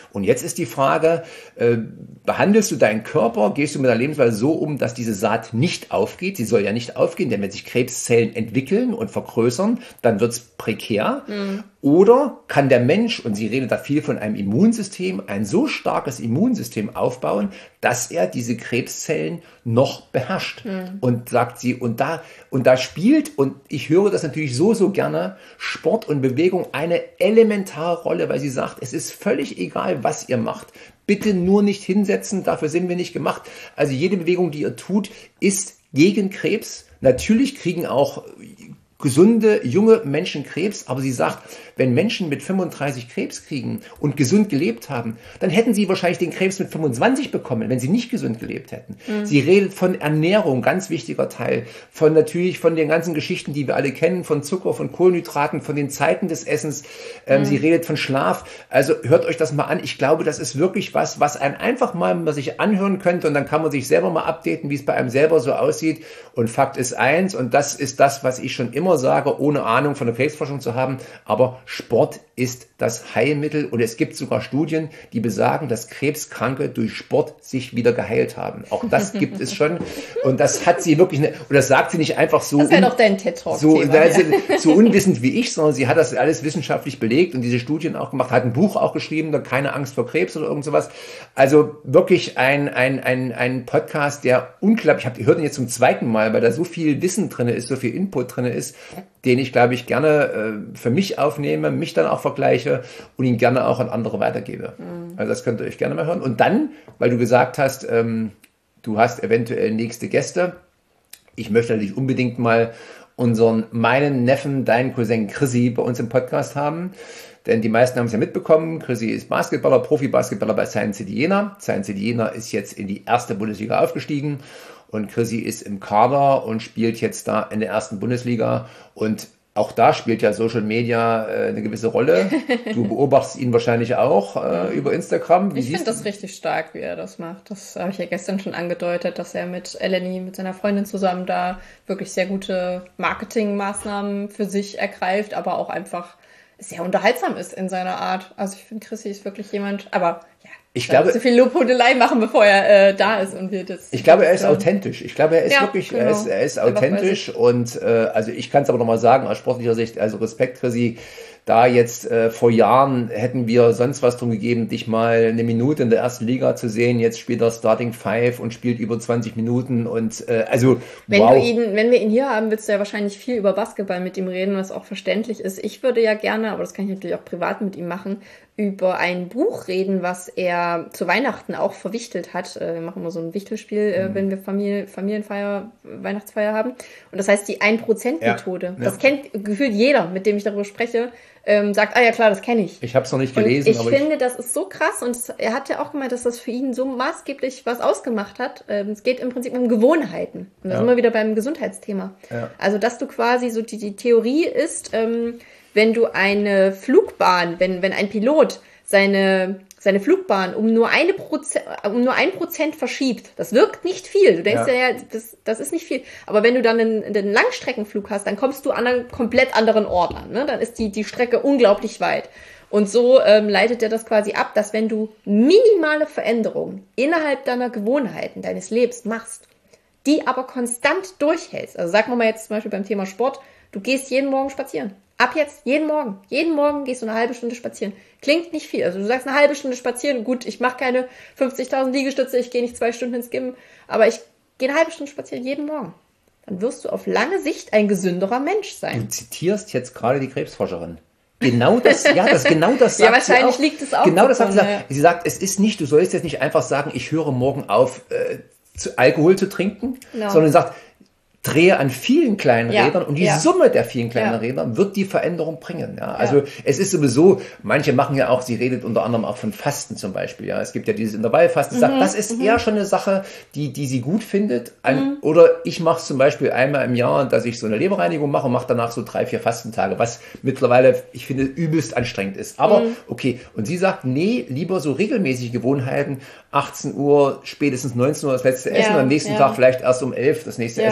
Und jetzt ist die Frage, äh, behandelst du deinen Körper, gehst du mit deiner Lebensweise so um, dass diese Saat nicht aufgeht? Sie soll ja nicht aufgehen, denn wenn sich Krebszellen entwickeln und vergrößern, dann wird's prekär. Mhm. Oder kann der Mensch, und sie redet da viel von einem Immunsystem, ein so starkes Immunsystem aufbauen, dass er diese Krebszellen noch beherrscht. Mhm. Und sagt sie, und da, und da spielt, und ich höre das natürlich so, so gerne, Sport und Bewegung eine elementare Rolle, weil sie sagt, es ist völlig egal, was ihr macht. Bitte nur nicht hinsetzen, dafür sind wir nicht gemacht. Also jede Bewegung, die ihr tut, ist gegen Krebs. Natürlich kriegen auch gesunde, junge Menschen Krebs, aber sie sagt, wenn Menschen mit fünfunddreißig Krebs kriegen und gesund gelebt haben, dann hätten sie wahrscheinlich den Krebs mit fünfundzwanzig bekommen, wenn sie nicht gesund gelebt hätten. Mhm. Sie redet von Ernährung, ganz wichtiger Teil, von natürlich von den ganzen Geschichten, die wir alle kennen, von Zucker, von Kohlenhydraten, von den Zeiten des Essens. Ähm, mhm. Sie redet von Schlaf. Also hört euch das mal an. Ich glaube, das ist wirklich was, was einen einfach mal man sich anhören könnte und dann kann man sich selber mal updaten, wie es bei einem selber so aussieht. Und Fakt ist eins, und das ist das, was ich schon immer sage, ohne Ahnung von der Krebsforschung zu haben, aber Sport ist das Heilmittel und es gibt sogar Studien, die besagen, dass Krebskranke durch Sport sich wieder geheilt haben. Auch das gibt es schon und das hat sie wirklich, ne, und das sagt sie nicht einfach so, das ist ja doch dein TED-Talk so, so unwissend wie ich, sondern sie hat das alles wissenschaftlich belegt und diese Studien auch gemacht, hat ein Buch auch geschrieben, keine Angst vor Krebs oder irgend sowas. Also wirklich ein, ein, ein, ein Podcast, der unglaublich, ich habe hört ihn jetzt zum zweiten Mal, weil da so viel Wissen drin ist, so viel Input drin ist, den ich, glaube ich, gerne äh, für mich aufnehme, mich dann auch vergleiche und ihn gerne auch an andere weitergebe. Mhm. Also das könnt ihr euch gerne mal hören. Und dann, weil du gesagt hast, ähm, du hast eventuell nächste Gäste, ich möchte natürlich unbedingt mal unseren, meinen Neffen, deinen Cousin Chrissy bei uns im Podcast haben. Denn die meisten haben es ja mitbekommen, Chrissy ist Basketballer, Profi-Basketballer bei Science City Jena. Science City Jena ist jetzt in die erste Bundesliga aufgestiegen. Und Chrissy ist im Kader und spielt jetzt da in der ersten Bundesliga. Und auch da spielt ja Social Media äh, eine gewisse Rolle. Du beobachtest ihn wahrscheinlich auch äh, über Instagram. Wie ich finde das richtig stark, wie er das macht. Das habe ich ja gestern schon angedeutet, dass er mit Eleni, mit seiner Freundin zusammen da wirklich sehr gute Marketingmaßnahmen für sich ergreift, aber auch einfach sehr unterhaltsam ist in seiner Art. Also ich finde, Chrissy ist wirklich jemand, aber ja, ich glaube, so viel Lobhudelei machen, bevor er äh, da ist und wir das. Ich glaube, er ist ähm, authentisch. Ich glaube, er ist ja, wirklich, genau. er ist, er ist authentisch und äh, also ich kann es aber nochmal sagen aus sportlicher Sicht, also Respekt für sie. Da jetzt äh, vor Jahren hätten wir sonst was drum gegeben, dich mal eine Minute in der ersten Liga zu sehen. Jetzt spielt er Starting Five und spielt über zwanzig Minuten und äh, also wenn wow. du ihn, wenn wir ihn hier haben, willst du ja wahrscheinlich viel über Basketball mit ihm reden, was auch verständlich ist. Ich würde ja gerne, aber das kann ich natürlich auch privat mit ihm machen, über ein Buch reden, was er zu Weihnachten auch verwichtelt hat. Wir machen immer so ein Wichtelspiel, mhm. wenn wir Familie, Familienfeier, Weihnachtsfeier haben. Und das heißt die ein Prozent Methode. Ja, ja. Das kennt gefühlt jeder, mit dem ich darüber spreche, ähm, sagt, ah ja klar, das kenne ich. Ich habe es noch nicht gelesen. Und ich aber finde, ich das ist so krass und er hat ja auch gemeint, dass das für ihn so maßgeblich was ausgemacht hat. Ähm, es geht im Prinzip um Gewohnheiten. Und da ja. sind wir wieder beim Gesundheitsthema. Ja. Also, dass du quasi so die, die Theorie ist, ähm, wenn du eine Flugbahn, wenn, wenn ein Pilot seine, seine Flugbahn um nur eine Prozent, um nur ein Prozent verschiebt, das wirkt nicht viel. Du denkst ja, ja, das, das ist nicht viel. Aber wenn du dann einen, einen Langstreckenflug hast, dann kommst du an einen komplett anderen Ort an. Ne? Dann ist die, die Strecke unglaublich weit. Und so ähm, leitet er das quasi ab, dass wenn du minimale Veränderungen innerhalb deiner Gewohnheiten, deines Lebens machst, die aber konstant durchhältst. Also sagen wir mal jetzt zum Beispiel beim Thema Sport, du gehst jeden Morgen spazieren. Ab jetzt, jeden Morgen. Jeden Morgen gehst du eine halbe Stunde spazieren. Klingt nicht viel. Also du sagst eine halbe Stunde spazieren. Gut, ich mache keine fünfzigtausend Liegestütze, ich gehe nicht zwei Stunden ins Gym, aber ich gehe eine halbe Stunde spazieren jeden Morgen. Dann wirst du auf lange Sicht ein gesünderer Mensch sein. Du zitierst jetzt gerade die Krebsforscherin. Genau das, ja, das, genau das sagt ja, wahrscheinlich sie auch. Liegt es auch. Genau das sagt sie. Ja. Sie sagt, es ist nicht, du sollst jetzt nicht einfach sagen, ich höre morgen auf, äh, zu Alkohol zu trinken, no. sondern sie sagt, drehe an vielen kleinen ja, Rädern und die ja. Summe der vielen kleinen ja. Räder wird die Veränderung bringen. Ja, also ja. es ist sowieso, manche machen ja auch, sie redet unter anderem auch von Fasten zum Beispiel. Ja, es gibt ja dieses Intervallfasten. Mhm, sagt, das ist mhm. eher schon eine Sache, die, die sie gut findet. Ein, mhm. Oder ich mache es zum Beispiel einmal im Jahr, dass ich so eine Leberreinigung mache und mache danach so drei, vier Fastentage, was mittlerweile, ich finde, übelst anstrengend ist. Aber mhm. okay. Und sie sagt, nee, lieber so regelmäßige Gewohnheiten, achtzehn Uhr, spätestens neunzehn Uhr das letzte Essen, ja, am nächsten ja. Tag vielleicht erst um elf das nächste ja. Essen. Also eine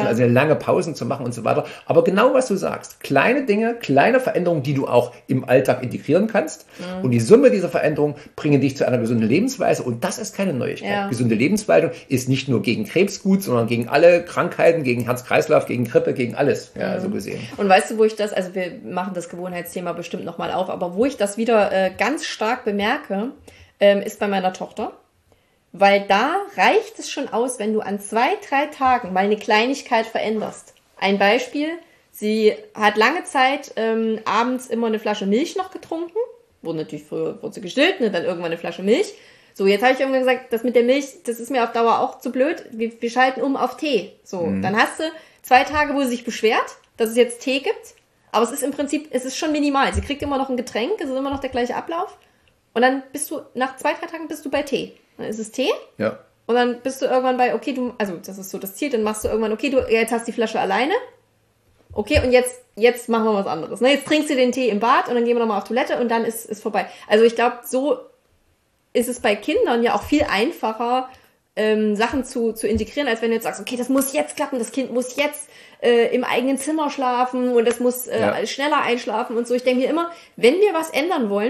lange Pausen zu machen und so weiter. Aber genau was du sagst, kleine Dinge, kleine Veränderungen, die du auch im Alltag integrieren kannst. Mhm. Und die Summe dieser Veränderungen bringen dich zu einer gesunden Lebensweise. Und das ist keine Neuigkeit. Ja. Gesunde Lebensweise ist nicht nur gegen Krebs gut, sondern gegen alle Krankheiten, gegen Herz-Kreislauf, gegen Grippe, gegen alles, ja, mhm. so gesehen. Und weißt du, wo ich das, also wir machen das Gewohnheitsthema bestimmt nochmal auf, aber wo ich das wieder äh, ganz stark bemerke, ähm, ist bei meiner Tochter. Weil da reicht es schon aus, wenn du an zwei, drei Tagen mal eine Kleinigkeit veränderst. Ein Beispiel, sie hat lange Zeit ähm, abends immer eine Flasche Milch noch getrunken. Wurde natürlich früher wurde sie gestillt, ne, dann irgendwann eine Flasche Milch. So, jetzt habe ich irgendwann gesagt, das mit der Milch, das ist mir auf Dauer auch zu blöd. Wir, wir schalten um auf Tee. So, mhm. Dann hast du zwei Tage, wo sie sich beschwert, dass es jetzt Tee gibt. Aber es ist im Prinzip, es ist schon minimal. Sie kriegt immer noch ein Getränk, es ist immer noch der gleiche Ablauf. Und dann bist du, nach zwei, drei Tagen bist du bei Tee. Dann ist es Tee. Ja. Und dann bist du irgendwann bei, okay, du, also das ist so das Ziel, dann machst du irgendwann, okay, du jetzt hast die Flasche alleine. Okay, und jetzt, jetzt machen wir was anderes. Ne? Jetzt trinkst du den Tee im Bad und dann gehen wir nochmal auf Toilette und dann ist es vorbei. Also ich glaube, so ist es bei Kindern ja auch viel einfacher, ähm, Sachen zu, zu integrieren, als wenn du jetzt sagst, okay, das muss jetzt klappen, das Kind muss jetzt äh, im eigenen Zimmer schlafen und das muss äh, ja. schneller einschlafen und so. Ich denke mir immer, wenn wir was ändern wollen,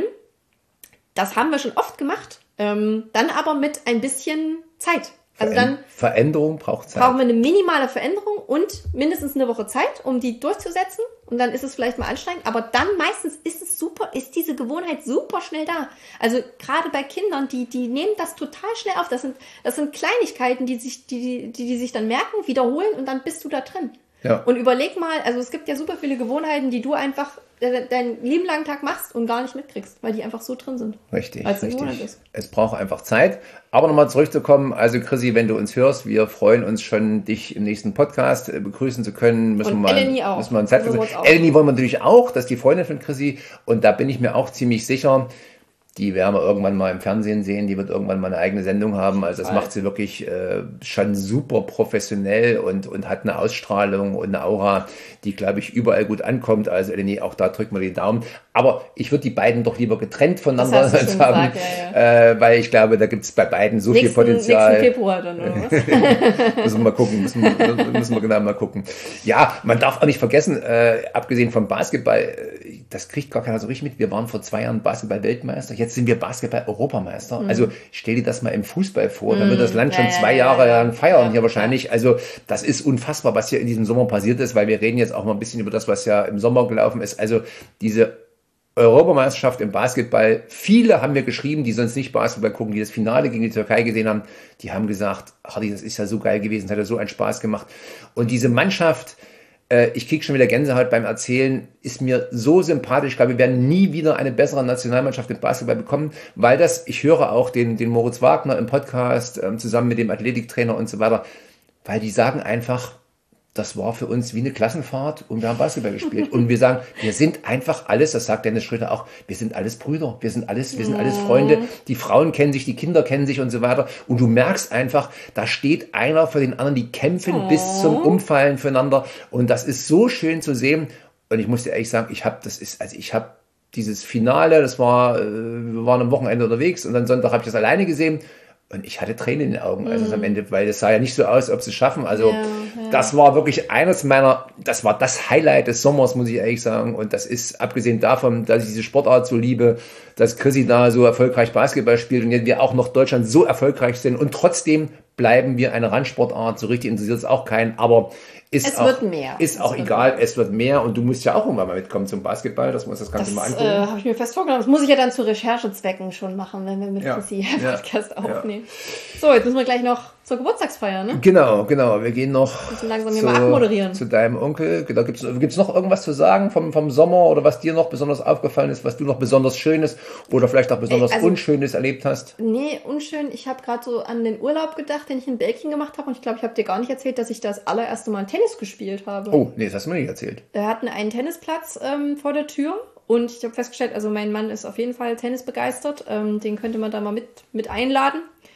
das haben wir schon oft gemacht, ähm, dann aber mit ein bisschen Zeit. Also dann Veränderung braucht Zeit. Brauchen wir eine minimale Veränderung und mindestens eine Woche Zeit, um die durchzusetzen. Und dann ist es vielleicht mal anstrengend. Aber dann meistens ist es super, ist diese Gewohnheit super schnell da. Also gerade bei Kindern, die, die nehmen das total schnell auf. Das sind, das sind Kleinigkeiten, die sich, die, die, die sich dann merken, wiederholen und dann bist du da drin. Ja. Und überleg mal, also es gibt ja super viele Gewohnheiten, die du einfach deinen lieben langen Tag machst und gar nicht mitkriegst, weil die einfach so drin sind. Richtig, richtig. Ist. Es braucht einfach Zeit. Aber nochmal zurückzukommen, also Chrissy, wenn du uns hörst, wir freuen uns schon, dich im nächsten Podcast begrüßen zu können. Müssen und wir mal, Eleni auch. Müssen wir Zeit also Eleni wollen wir natürlich auch, das ist die Freundin von Chrissy. Und da bin ich mir auch ziemlich sicher, die werden wir irgendwann mal im Fernsehen sehen, die wird irgendwann mal eine eigene Sendung haben. Also das macht sie wirklich äh, schon super professionell und, und hat eine Ausstrahlung und eine Aura, die, glaube ich, überall gut ankommt. Also Eleni, auch da drücken wir die Daumen. Aber ich würde die beiden doch lieber getrennt voneinander haben, gesagt, ja, ja. Äh, weil ich glaube, da gibt es bei beiden so nächsten, viel Potenzial. Nächsten Februar dann, oder was? Müssen wir mal gucken, müssen wir, müssen wir genau mal gucken. Ja, man darf auch nicht vergessen, äh, abgesehen vom Basketball, das kriegt gar keiner so richtig mit. Wir waren vor zwei Jahren Basketball-Weltmeister. Jetzt sind wir Basketball-Europameister. Mhm. Also stell dir das mal im Fußball vor. Mhm. Dann wird das Land schon ja, zwei ja, Jahre lang feiern ja, hier wahrscheinlich. Ja. Also das ist unfassbar, was hier in diesem Sommer passiert ist, weil wir reden jetzt auch mal ein bisschen über das, was ja im Sommer gelaufen ist. Also diese Europameisterschaft im Basketball. Viele haben mir geschrieben, die sonst nicht Basketball gucken, die das Finale gegen die Türkei gesehen haben. Die haben gesagt, Hardy, das ist ja so geil gewesen, hat ja so einen Spaß gemacht. Und diese Mannschaft, ich kriege schon wieder Gänsehaut beim Erzählen, ist mir so sympathisch. Ich glaube, wir werden nie wieder eine bessere Nationalmannschaft im Basketball bekommen, weil das, ich höre auch den, den Moritz Wagner im Podcast, ähm, zusammen mit dem Athletiktrainer und so weiter, weil die sagen einfach, das war für uns wie eine Klassenfahrt und wir haben Basketball gespielt. Und wir sagen, wir sind einfach alles, das sagt Dennis Schröder auch, wir sind alles Brüder, wir sind alles, wir sind alles Freunde. Die Frauen kennen sich, die Kinder kennen sich und so weiter. Und du merkst einfach, da steht einer für den anderen, die kämpfen oh. bis zum Umfallen füreinander. Und das ist so schön zu sehen. Und ich muss dir ehrlich sagen, ich habe, das ist, also ich habe dieses Finale, das war, wir waren am Wochenende unterwegs und dann Sonntag habe ich das alleine gesehen. Und ich hatte Tränen in den Augen, also mm. am Ende, weil es sah ja nicht so aus, ob sie es schaffen. Also ja, ja. das war wirklich eines meiner, das war das Highlight des Sommers, muss ich ehrlich sagen. Und das ist, abgesehen davon, dass ich diese Sportart so liebe, dass Chrissy da so erfolgreich Basketball spielt und wir auch noch Deutschland so erfolgreich sind. Und trotzdem bleiben wir eine Randsportart, so richtig interessiert es auch keinen. Aber ist es auch, wird mehr. Ist auch egal, mehr. Es wird mehr. Und du musst ja auch irgendwann mal mitkommen zum Basketball, dass wir uns das Ganze das, mal angucken. Das äh, habe ich mir fest vorgenommen. Das muss ich ja dann zu Recherchezwecken schon machen, wenn wir mit ja. Chrissy ja. Podcast ja. aufnehmen. So, jetzt müssen wir gleich noch zur Geburtstagsfeier, ne? Genau, genau. Wir gehen noch müssen langsam hier zu, mal abmoderieren. Zu deinem Onkel. Da gibt's, gibt's noch irgendwas zu sagen vom, vom Sommer oder was dir noch besonders aufgefallen ist, was du noch besonders Schönes oder vielleicht auch besonders also, Unschönes erlebt hast? Nee, unschön. Ich habe gerade so an den Urlaub gedacht, den ich in Belgien gemacht habe. Und ich glaube, ich habe dir gar nicht erzählt, dass ich das allererste Mal Tennis gespielt habe. Oh, nee, das hast du mir nicht erzählt. Wir hatten einen Tennisplatz ähm, vor der Tür. Und ich habe festgestellt, also mein Mann ist auf jeden Fall Tennis begeistert. Ähm, den könnte man da mal mit, mit einladen.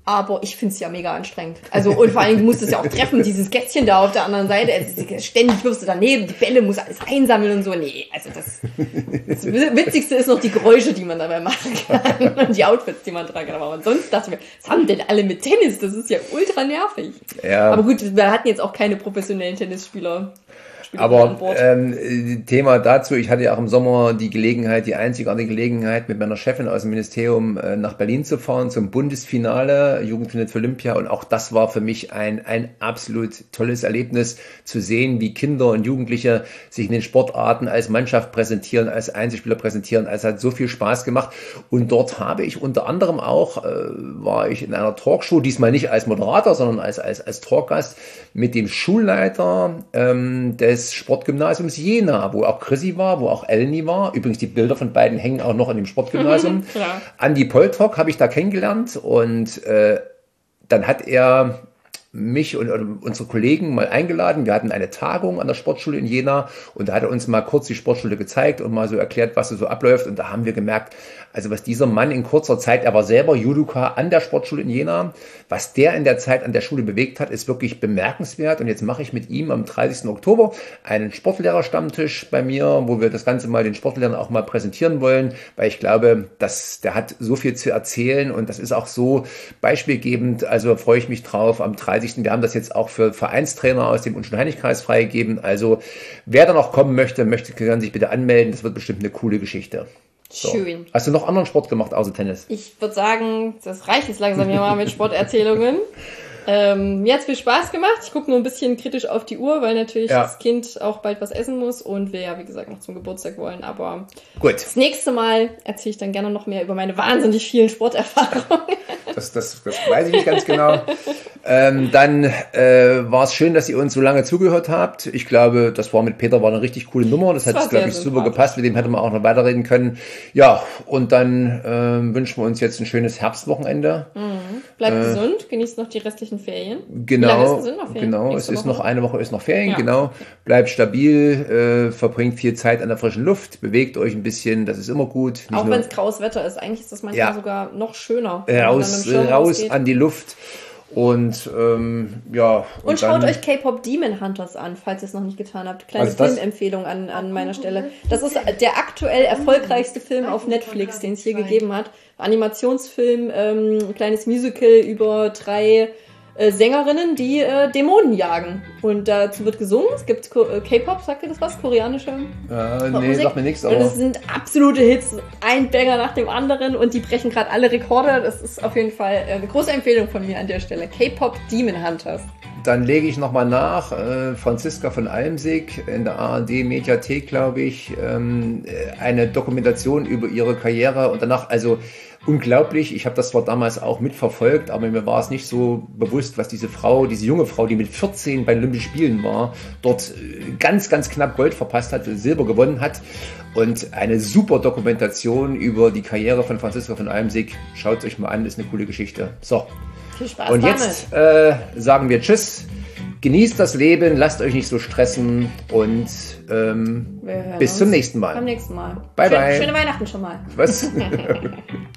aber ich finde es ja mega anstrengend. Also, und vor allem, du musst es ja auch treffen, dieses Kätzchen da auf der anderen Seite, also, ständig wirfst du daneben, die Bälle muss alles einsammeln und so. Nee, also das, das Witzigste ist noch die Geräusche, die man dabei machen kann und die Outfits, die man tragen kann. Aber sonst dachte ich mir, was haben denn alle mit Tennis? Das ist ja ultra nervig. Ja. Aber gut, wir hatten jetzt auch keine professionellen Tennisspieler. Aber ähm, Thema dazu, ich hatte ja auch im Sommer die Gelegenheit, die einzigartige Gelegenheit, mit meiner Chefin aus dem Ministerium äh, nach Berlin zu fahren zum Bundesfinale Jugendfindet für Olympia, und auch das war für mich ein, ein absolut tolles Erlebnis, zu sehen, wie Kinder und Jugendliche sich in den Sportarten als Mannschaft präsentieren, als Einzelspieler präsentieren. Es hat so viel Spaß gemacht, und dort habe ich unter anderem auch, äh, war ich in einer Talkshow, diesmal nicht als Moderator, sondern als, als, als Talkgast mit dem Schulleiter ähm, des Sportgymnasiums Jena, wo auch Chrissy war, wo auch Elni war. Übrigens, die Bilder von beiden hängen auch noch in dem Sportgymnasium. Ja. Andi Poltrock habe ich da kennengelernt, und äh, dann hat er mich und, und unsere Kollegen mal eingeladen. Wir hatten eine Tagung an der Sportschule in Jena, und da hat er uns mal kurz die Sportschule gezeigt und mal so erklärt, was so abläuft, und da haben wir gemerkt, also was dieser Mann in kurzer Zeit, er war selber Judoka an der Sportschule in Jena, was der in der Zeit an der Schule bewegt hat, ist wirklich bemerkenswert. Und jetzt mache ich mit ihm am dreißigsten Oktober einen Sportlehrerstammtisch bei mir, wo wir das Ganze mal den Sportlehrern auch mal präsentieren wollen, weil ich glaube, dass der hat so viel zu erzählen, und das ist auch so beispielgebend. Also freue ich mich drauf am dreißigsten Wir haben das jetzt auch für Vereinstrainer aus dem Unschuld-Heinig-Kreis freigegeben. Also wer da noch kommen möchte, möchte kann sich bitte anmelden. Das wird bestimmt eine coole Geschichte. So. Schön. Hast du noch anderen Sport gemacht, außer Tennis? Ich würde sagen, das reicht jetzt langsam hier mal mit Sporterzählungen. Ähm, mir hat's viel Spaß gemacht. Ich gucke nur ein bisschen kritisch auf die Uhr, weil natürlich ja. das Kind auch bald was essen muss und wir ja, wie gesagt, noch zum Geburtstag wollen. Aber gut. Das nächste Mal erzähle ich dann gerne noch mehr über meine wahnsinnig vielen Sporterfahrungen. Das, das, das weiß ich nicht ganz genau. Ähm, dann äh, war es schön, dass ihr uns so lange zugehört habt. Ich glaube, das war mit Peter war eine richtig coole Nummer. Das, das hat, glaube ich, super gepasst. Mit dem hätte man auch noch weiterreden können. Ja, und dann äh, wünschen wir uns jetzt ein schönes Herbstwochenende. Mhm. Bleibt äh, gesund, genießt noch die restlichen Ferien. Genau, Wie lange ist, sind noch Ferien? Genau, es ist Woche? noch eine Woche ist noch Ferien, ja. genau. Bleibt stabil, äh, verbringt viel Zeit an der frischen Luft, bewegt euch ein bisschen, das ist immer gut. Nicht auch wenn es graues Wetter ist, eigentlich ist das manchmal ja. sogar noch schöner. Raus, raus an die Luft. Und ähm, ja. Und, und schaut euch K-Pop Demon Hunters an, falls ihr es noch nicht getan habt. Kleine Filmempfehlung an, an meiner Stelle. Das ist der aktuell erfolgreichste Film auf Netflix, den es hier gegeben hat. Animationsfilm, ähm, ein kleines Musical über drei äh, Sängerinnen, die äh, Dämonen jagen. Und dazu wird gesungen. Es gibt äh, K-Pop, sagt ihr das was? Koreanische äh, nee, Musik. Sagt mir nichts. Und es sind absolute Hits, ein Banger nach dem anderen, und die brechen gerade alle Rekorde. Das ist auf jeden Fall eine große Empfehlung von mir an der Stelle. K-Pop Demon Hunters. Dann lege ich nochmal nach, äh, Franziska von Almsick in der A R D-Mediathek, glaube ich, ähm, eine Dokumentation über ihre Karriere, und danach, also unglaublich, ich habe das zwar damals auch mitverfolgt, aber mir war es nicht so bewusst, was diese Frau, diese junge Frau, die mit vierzehn bei den Olympischen Spielen war, dort ganz, ganz knapp Gold verpasst hat, Silber gewonnen hat, und eine super Dokumentation über die Karriere von Franziska von Almsick. Schaut es euch mal an, ist eine coole Geschichte. So. Viel Spaß und jetzt äh, sagen wir Tschüss, genießt das Leben, lasst euch nicht so stressen, und ähm, bis zum nächsten Mal. Beim nächsten Mal. Bye, Schön, bye. Schöne Weihnachten schon mal. Was?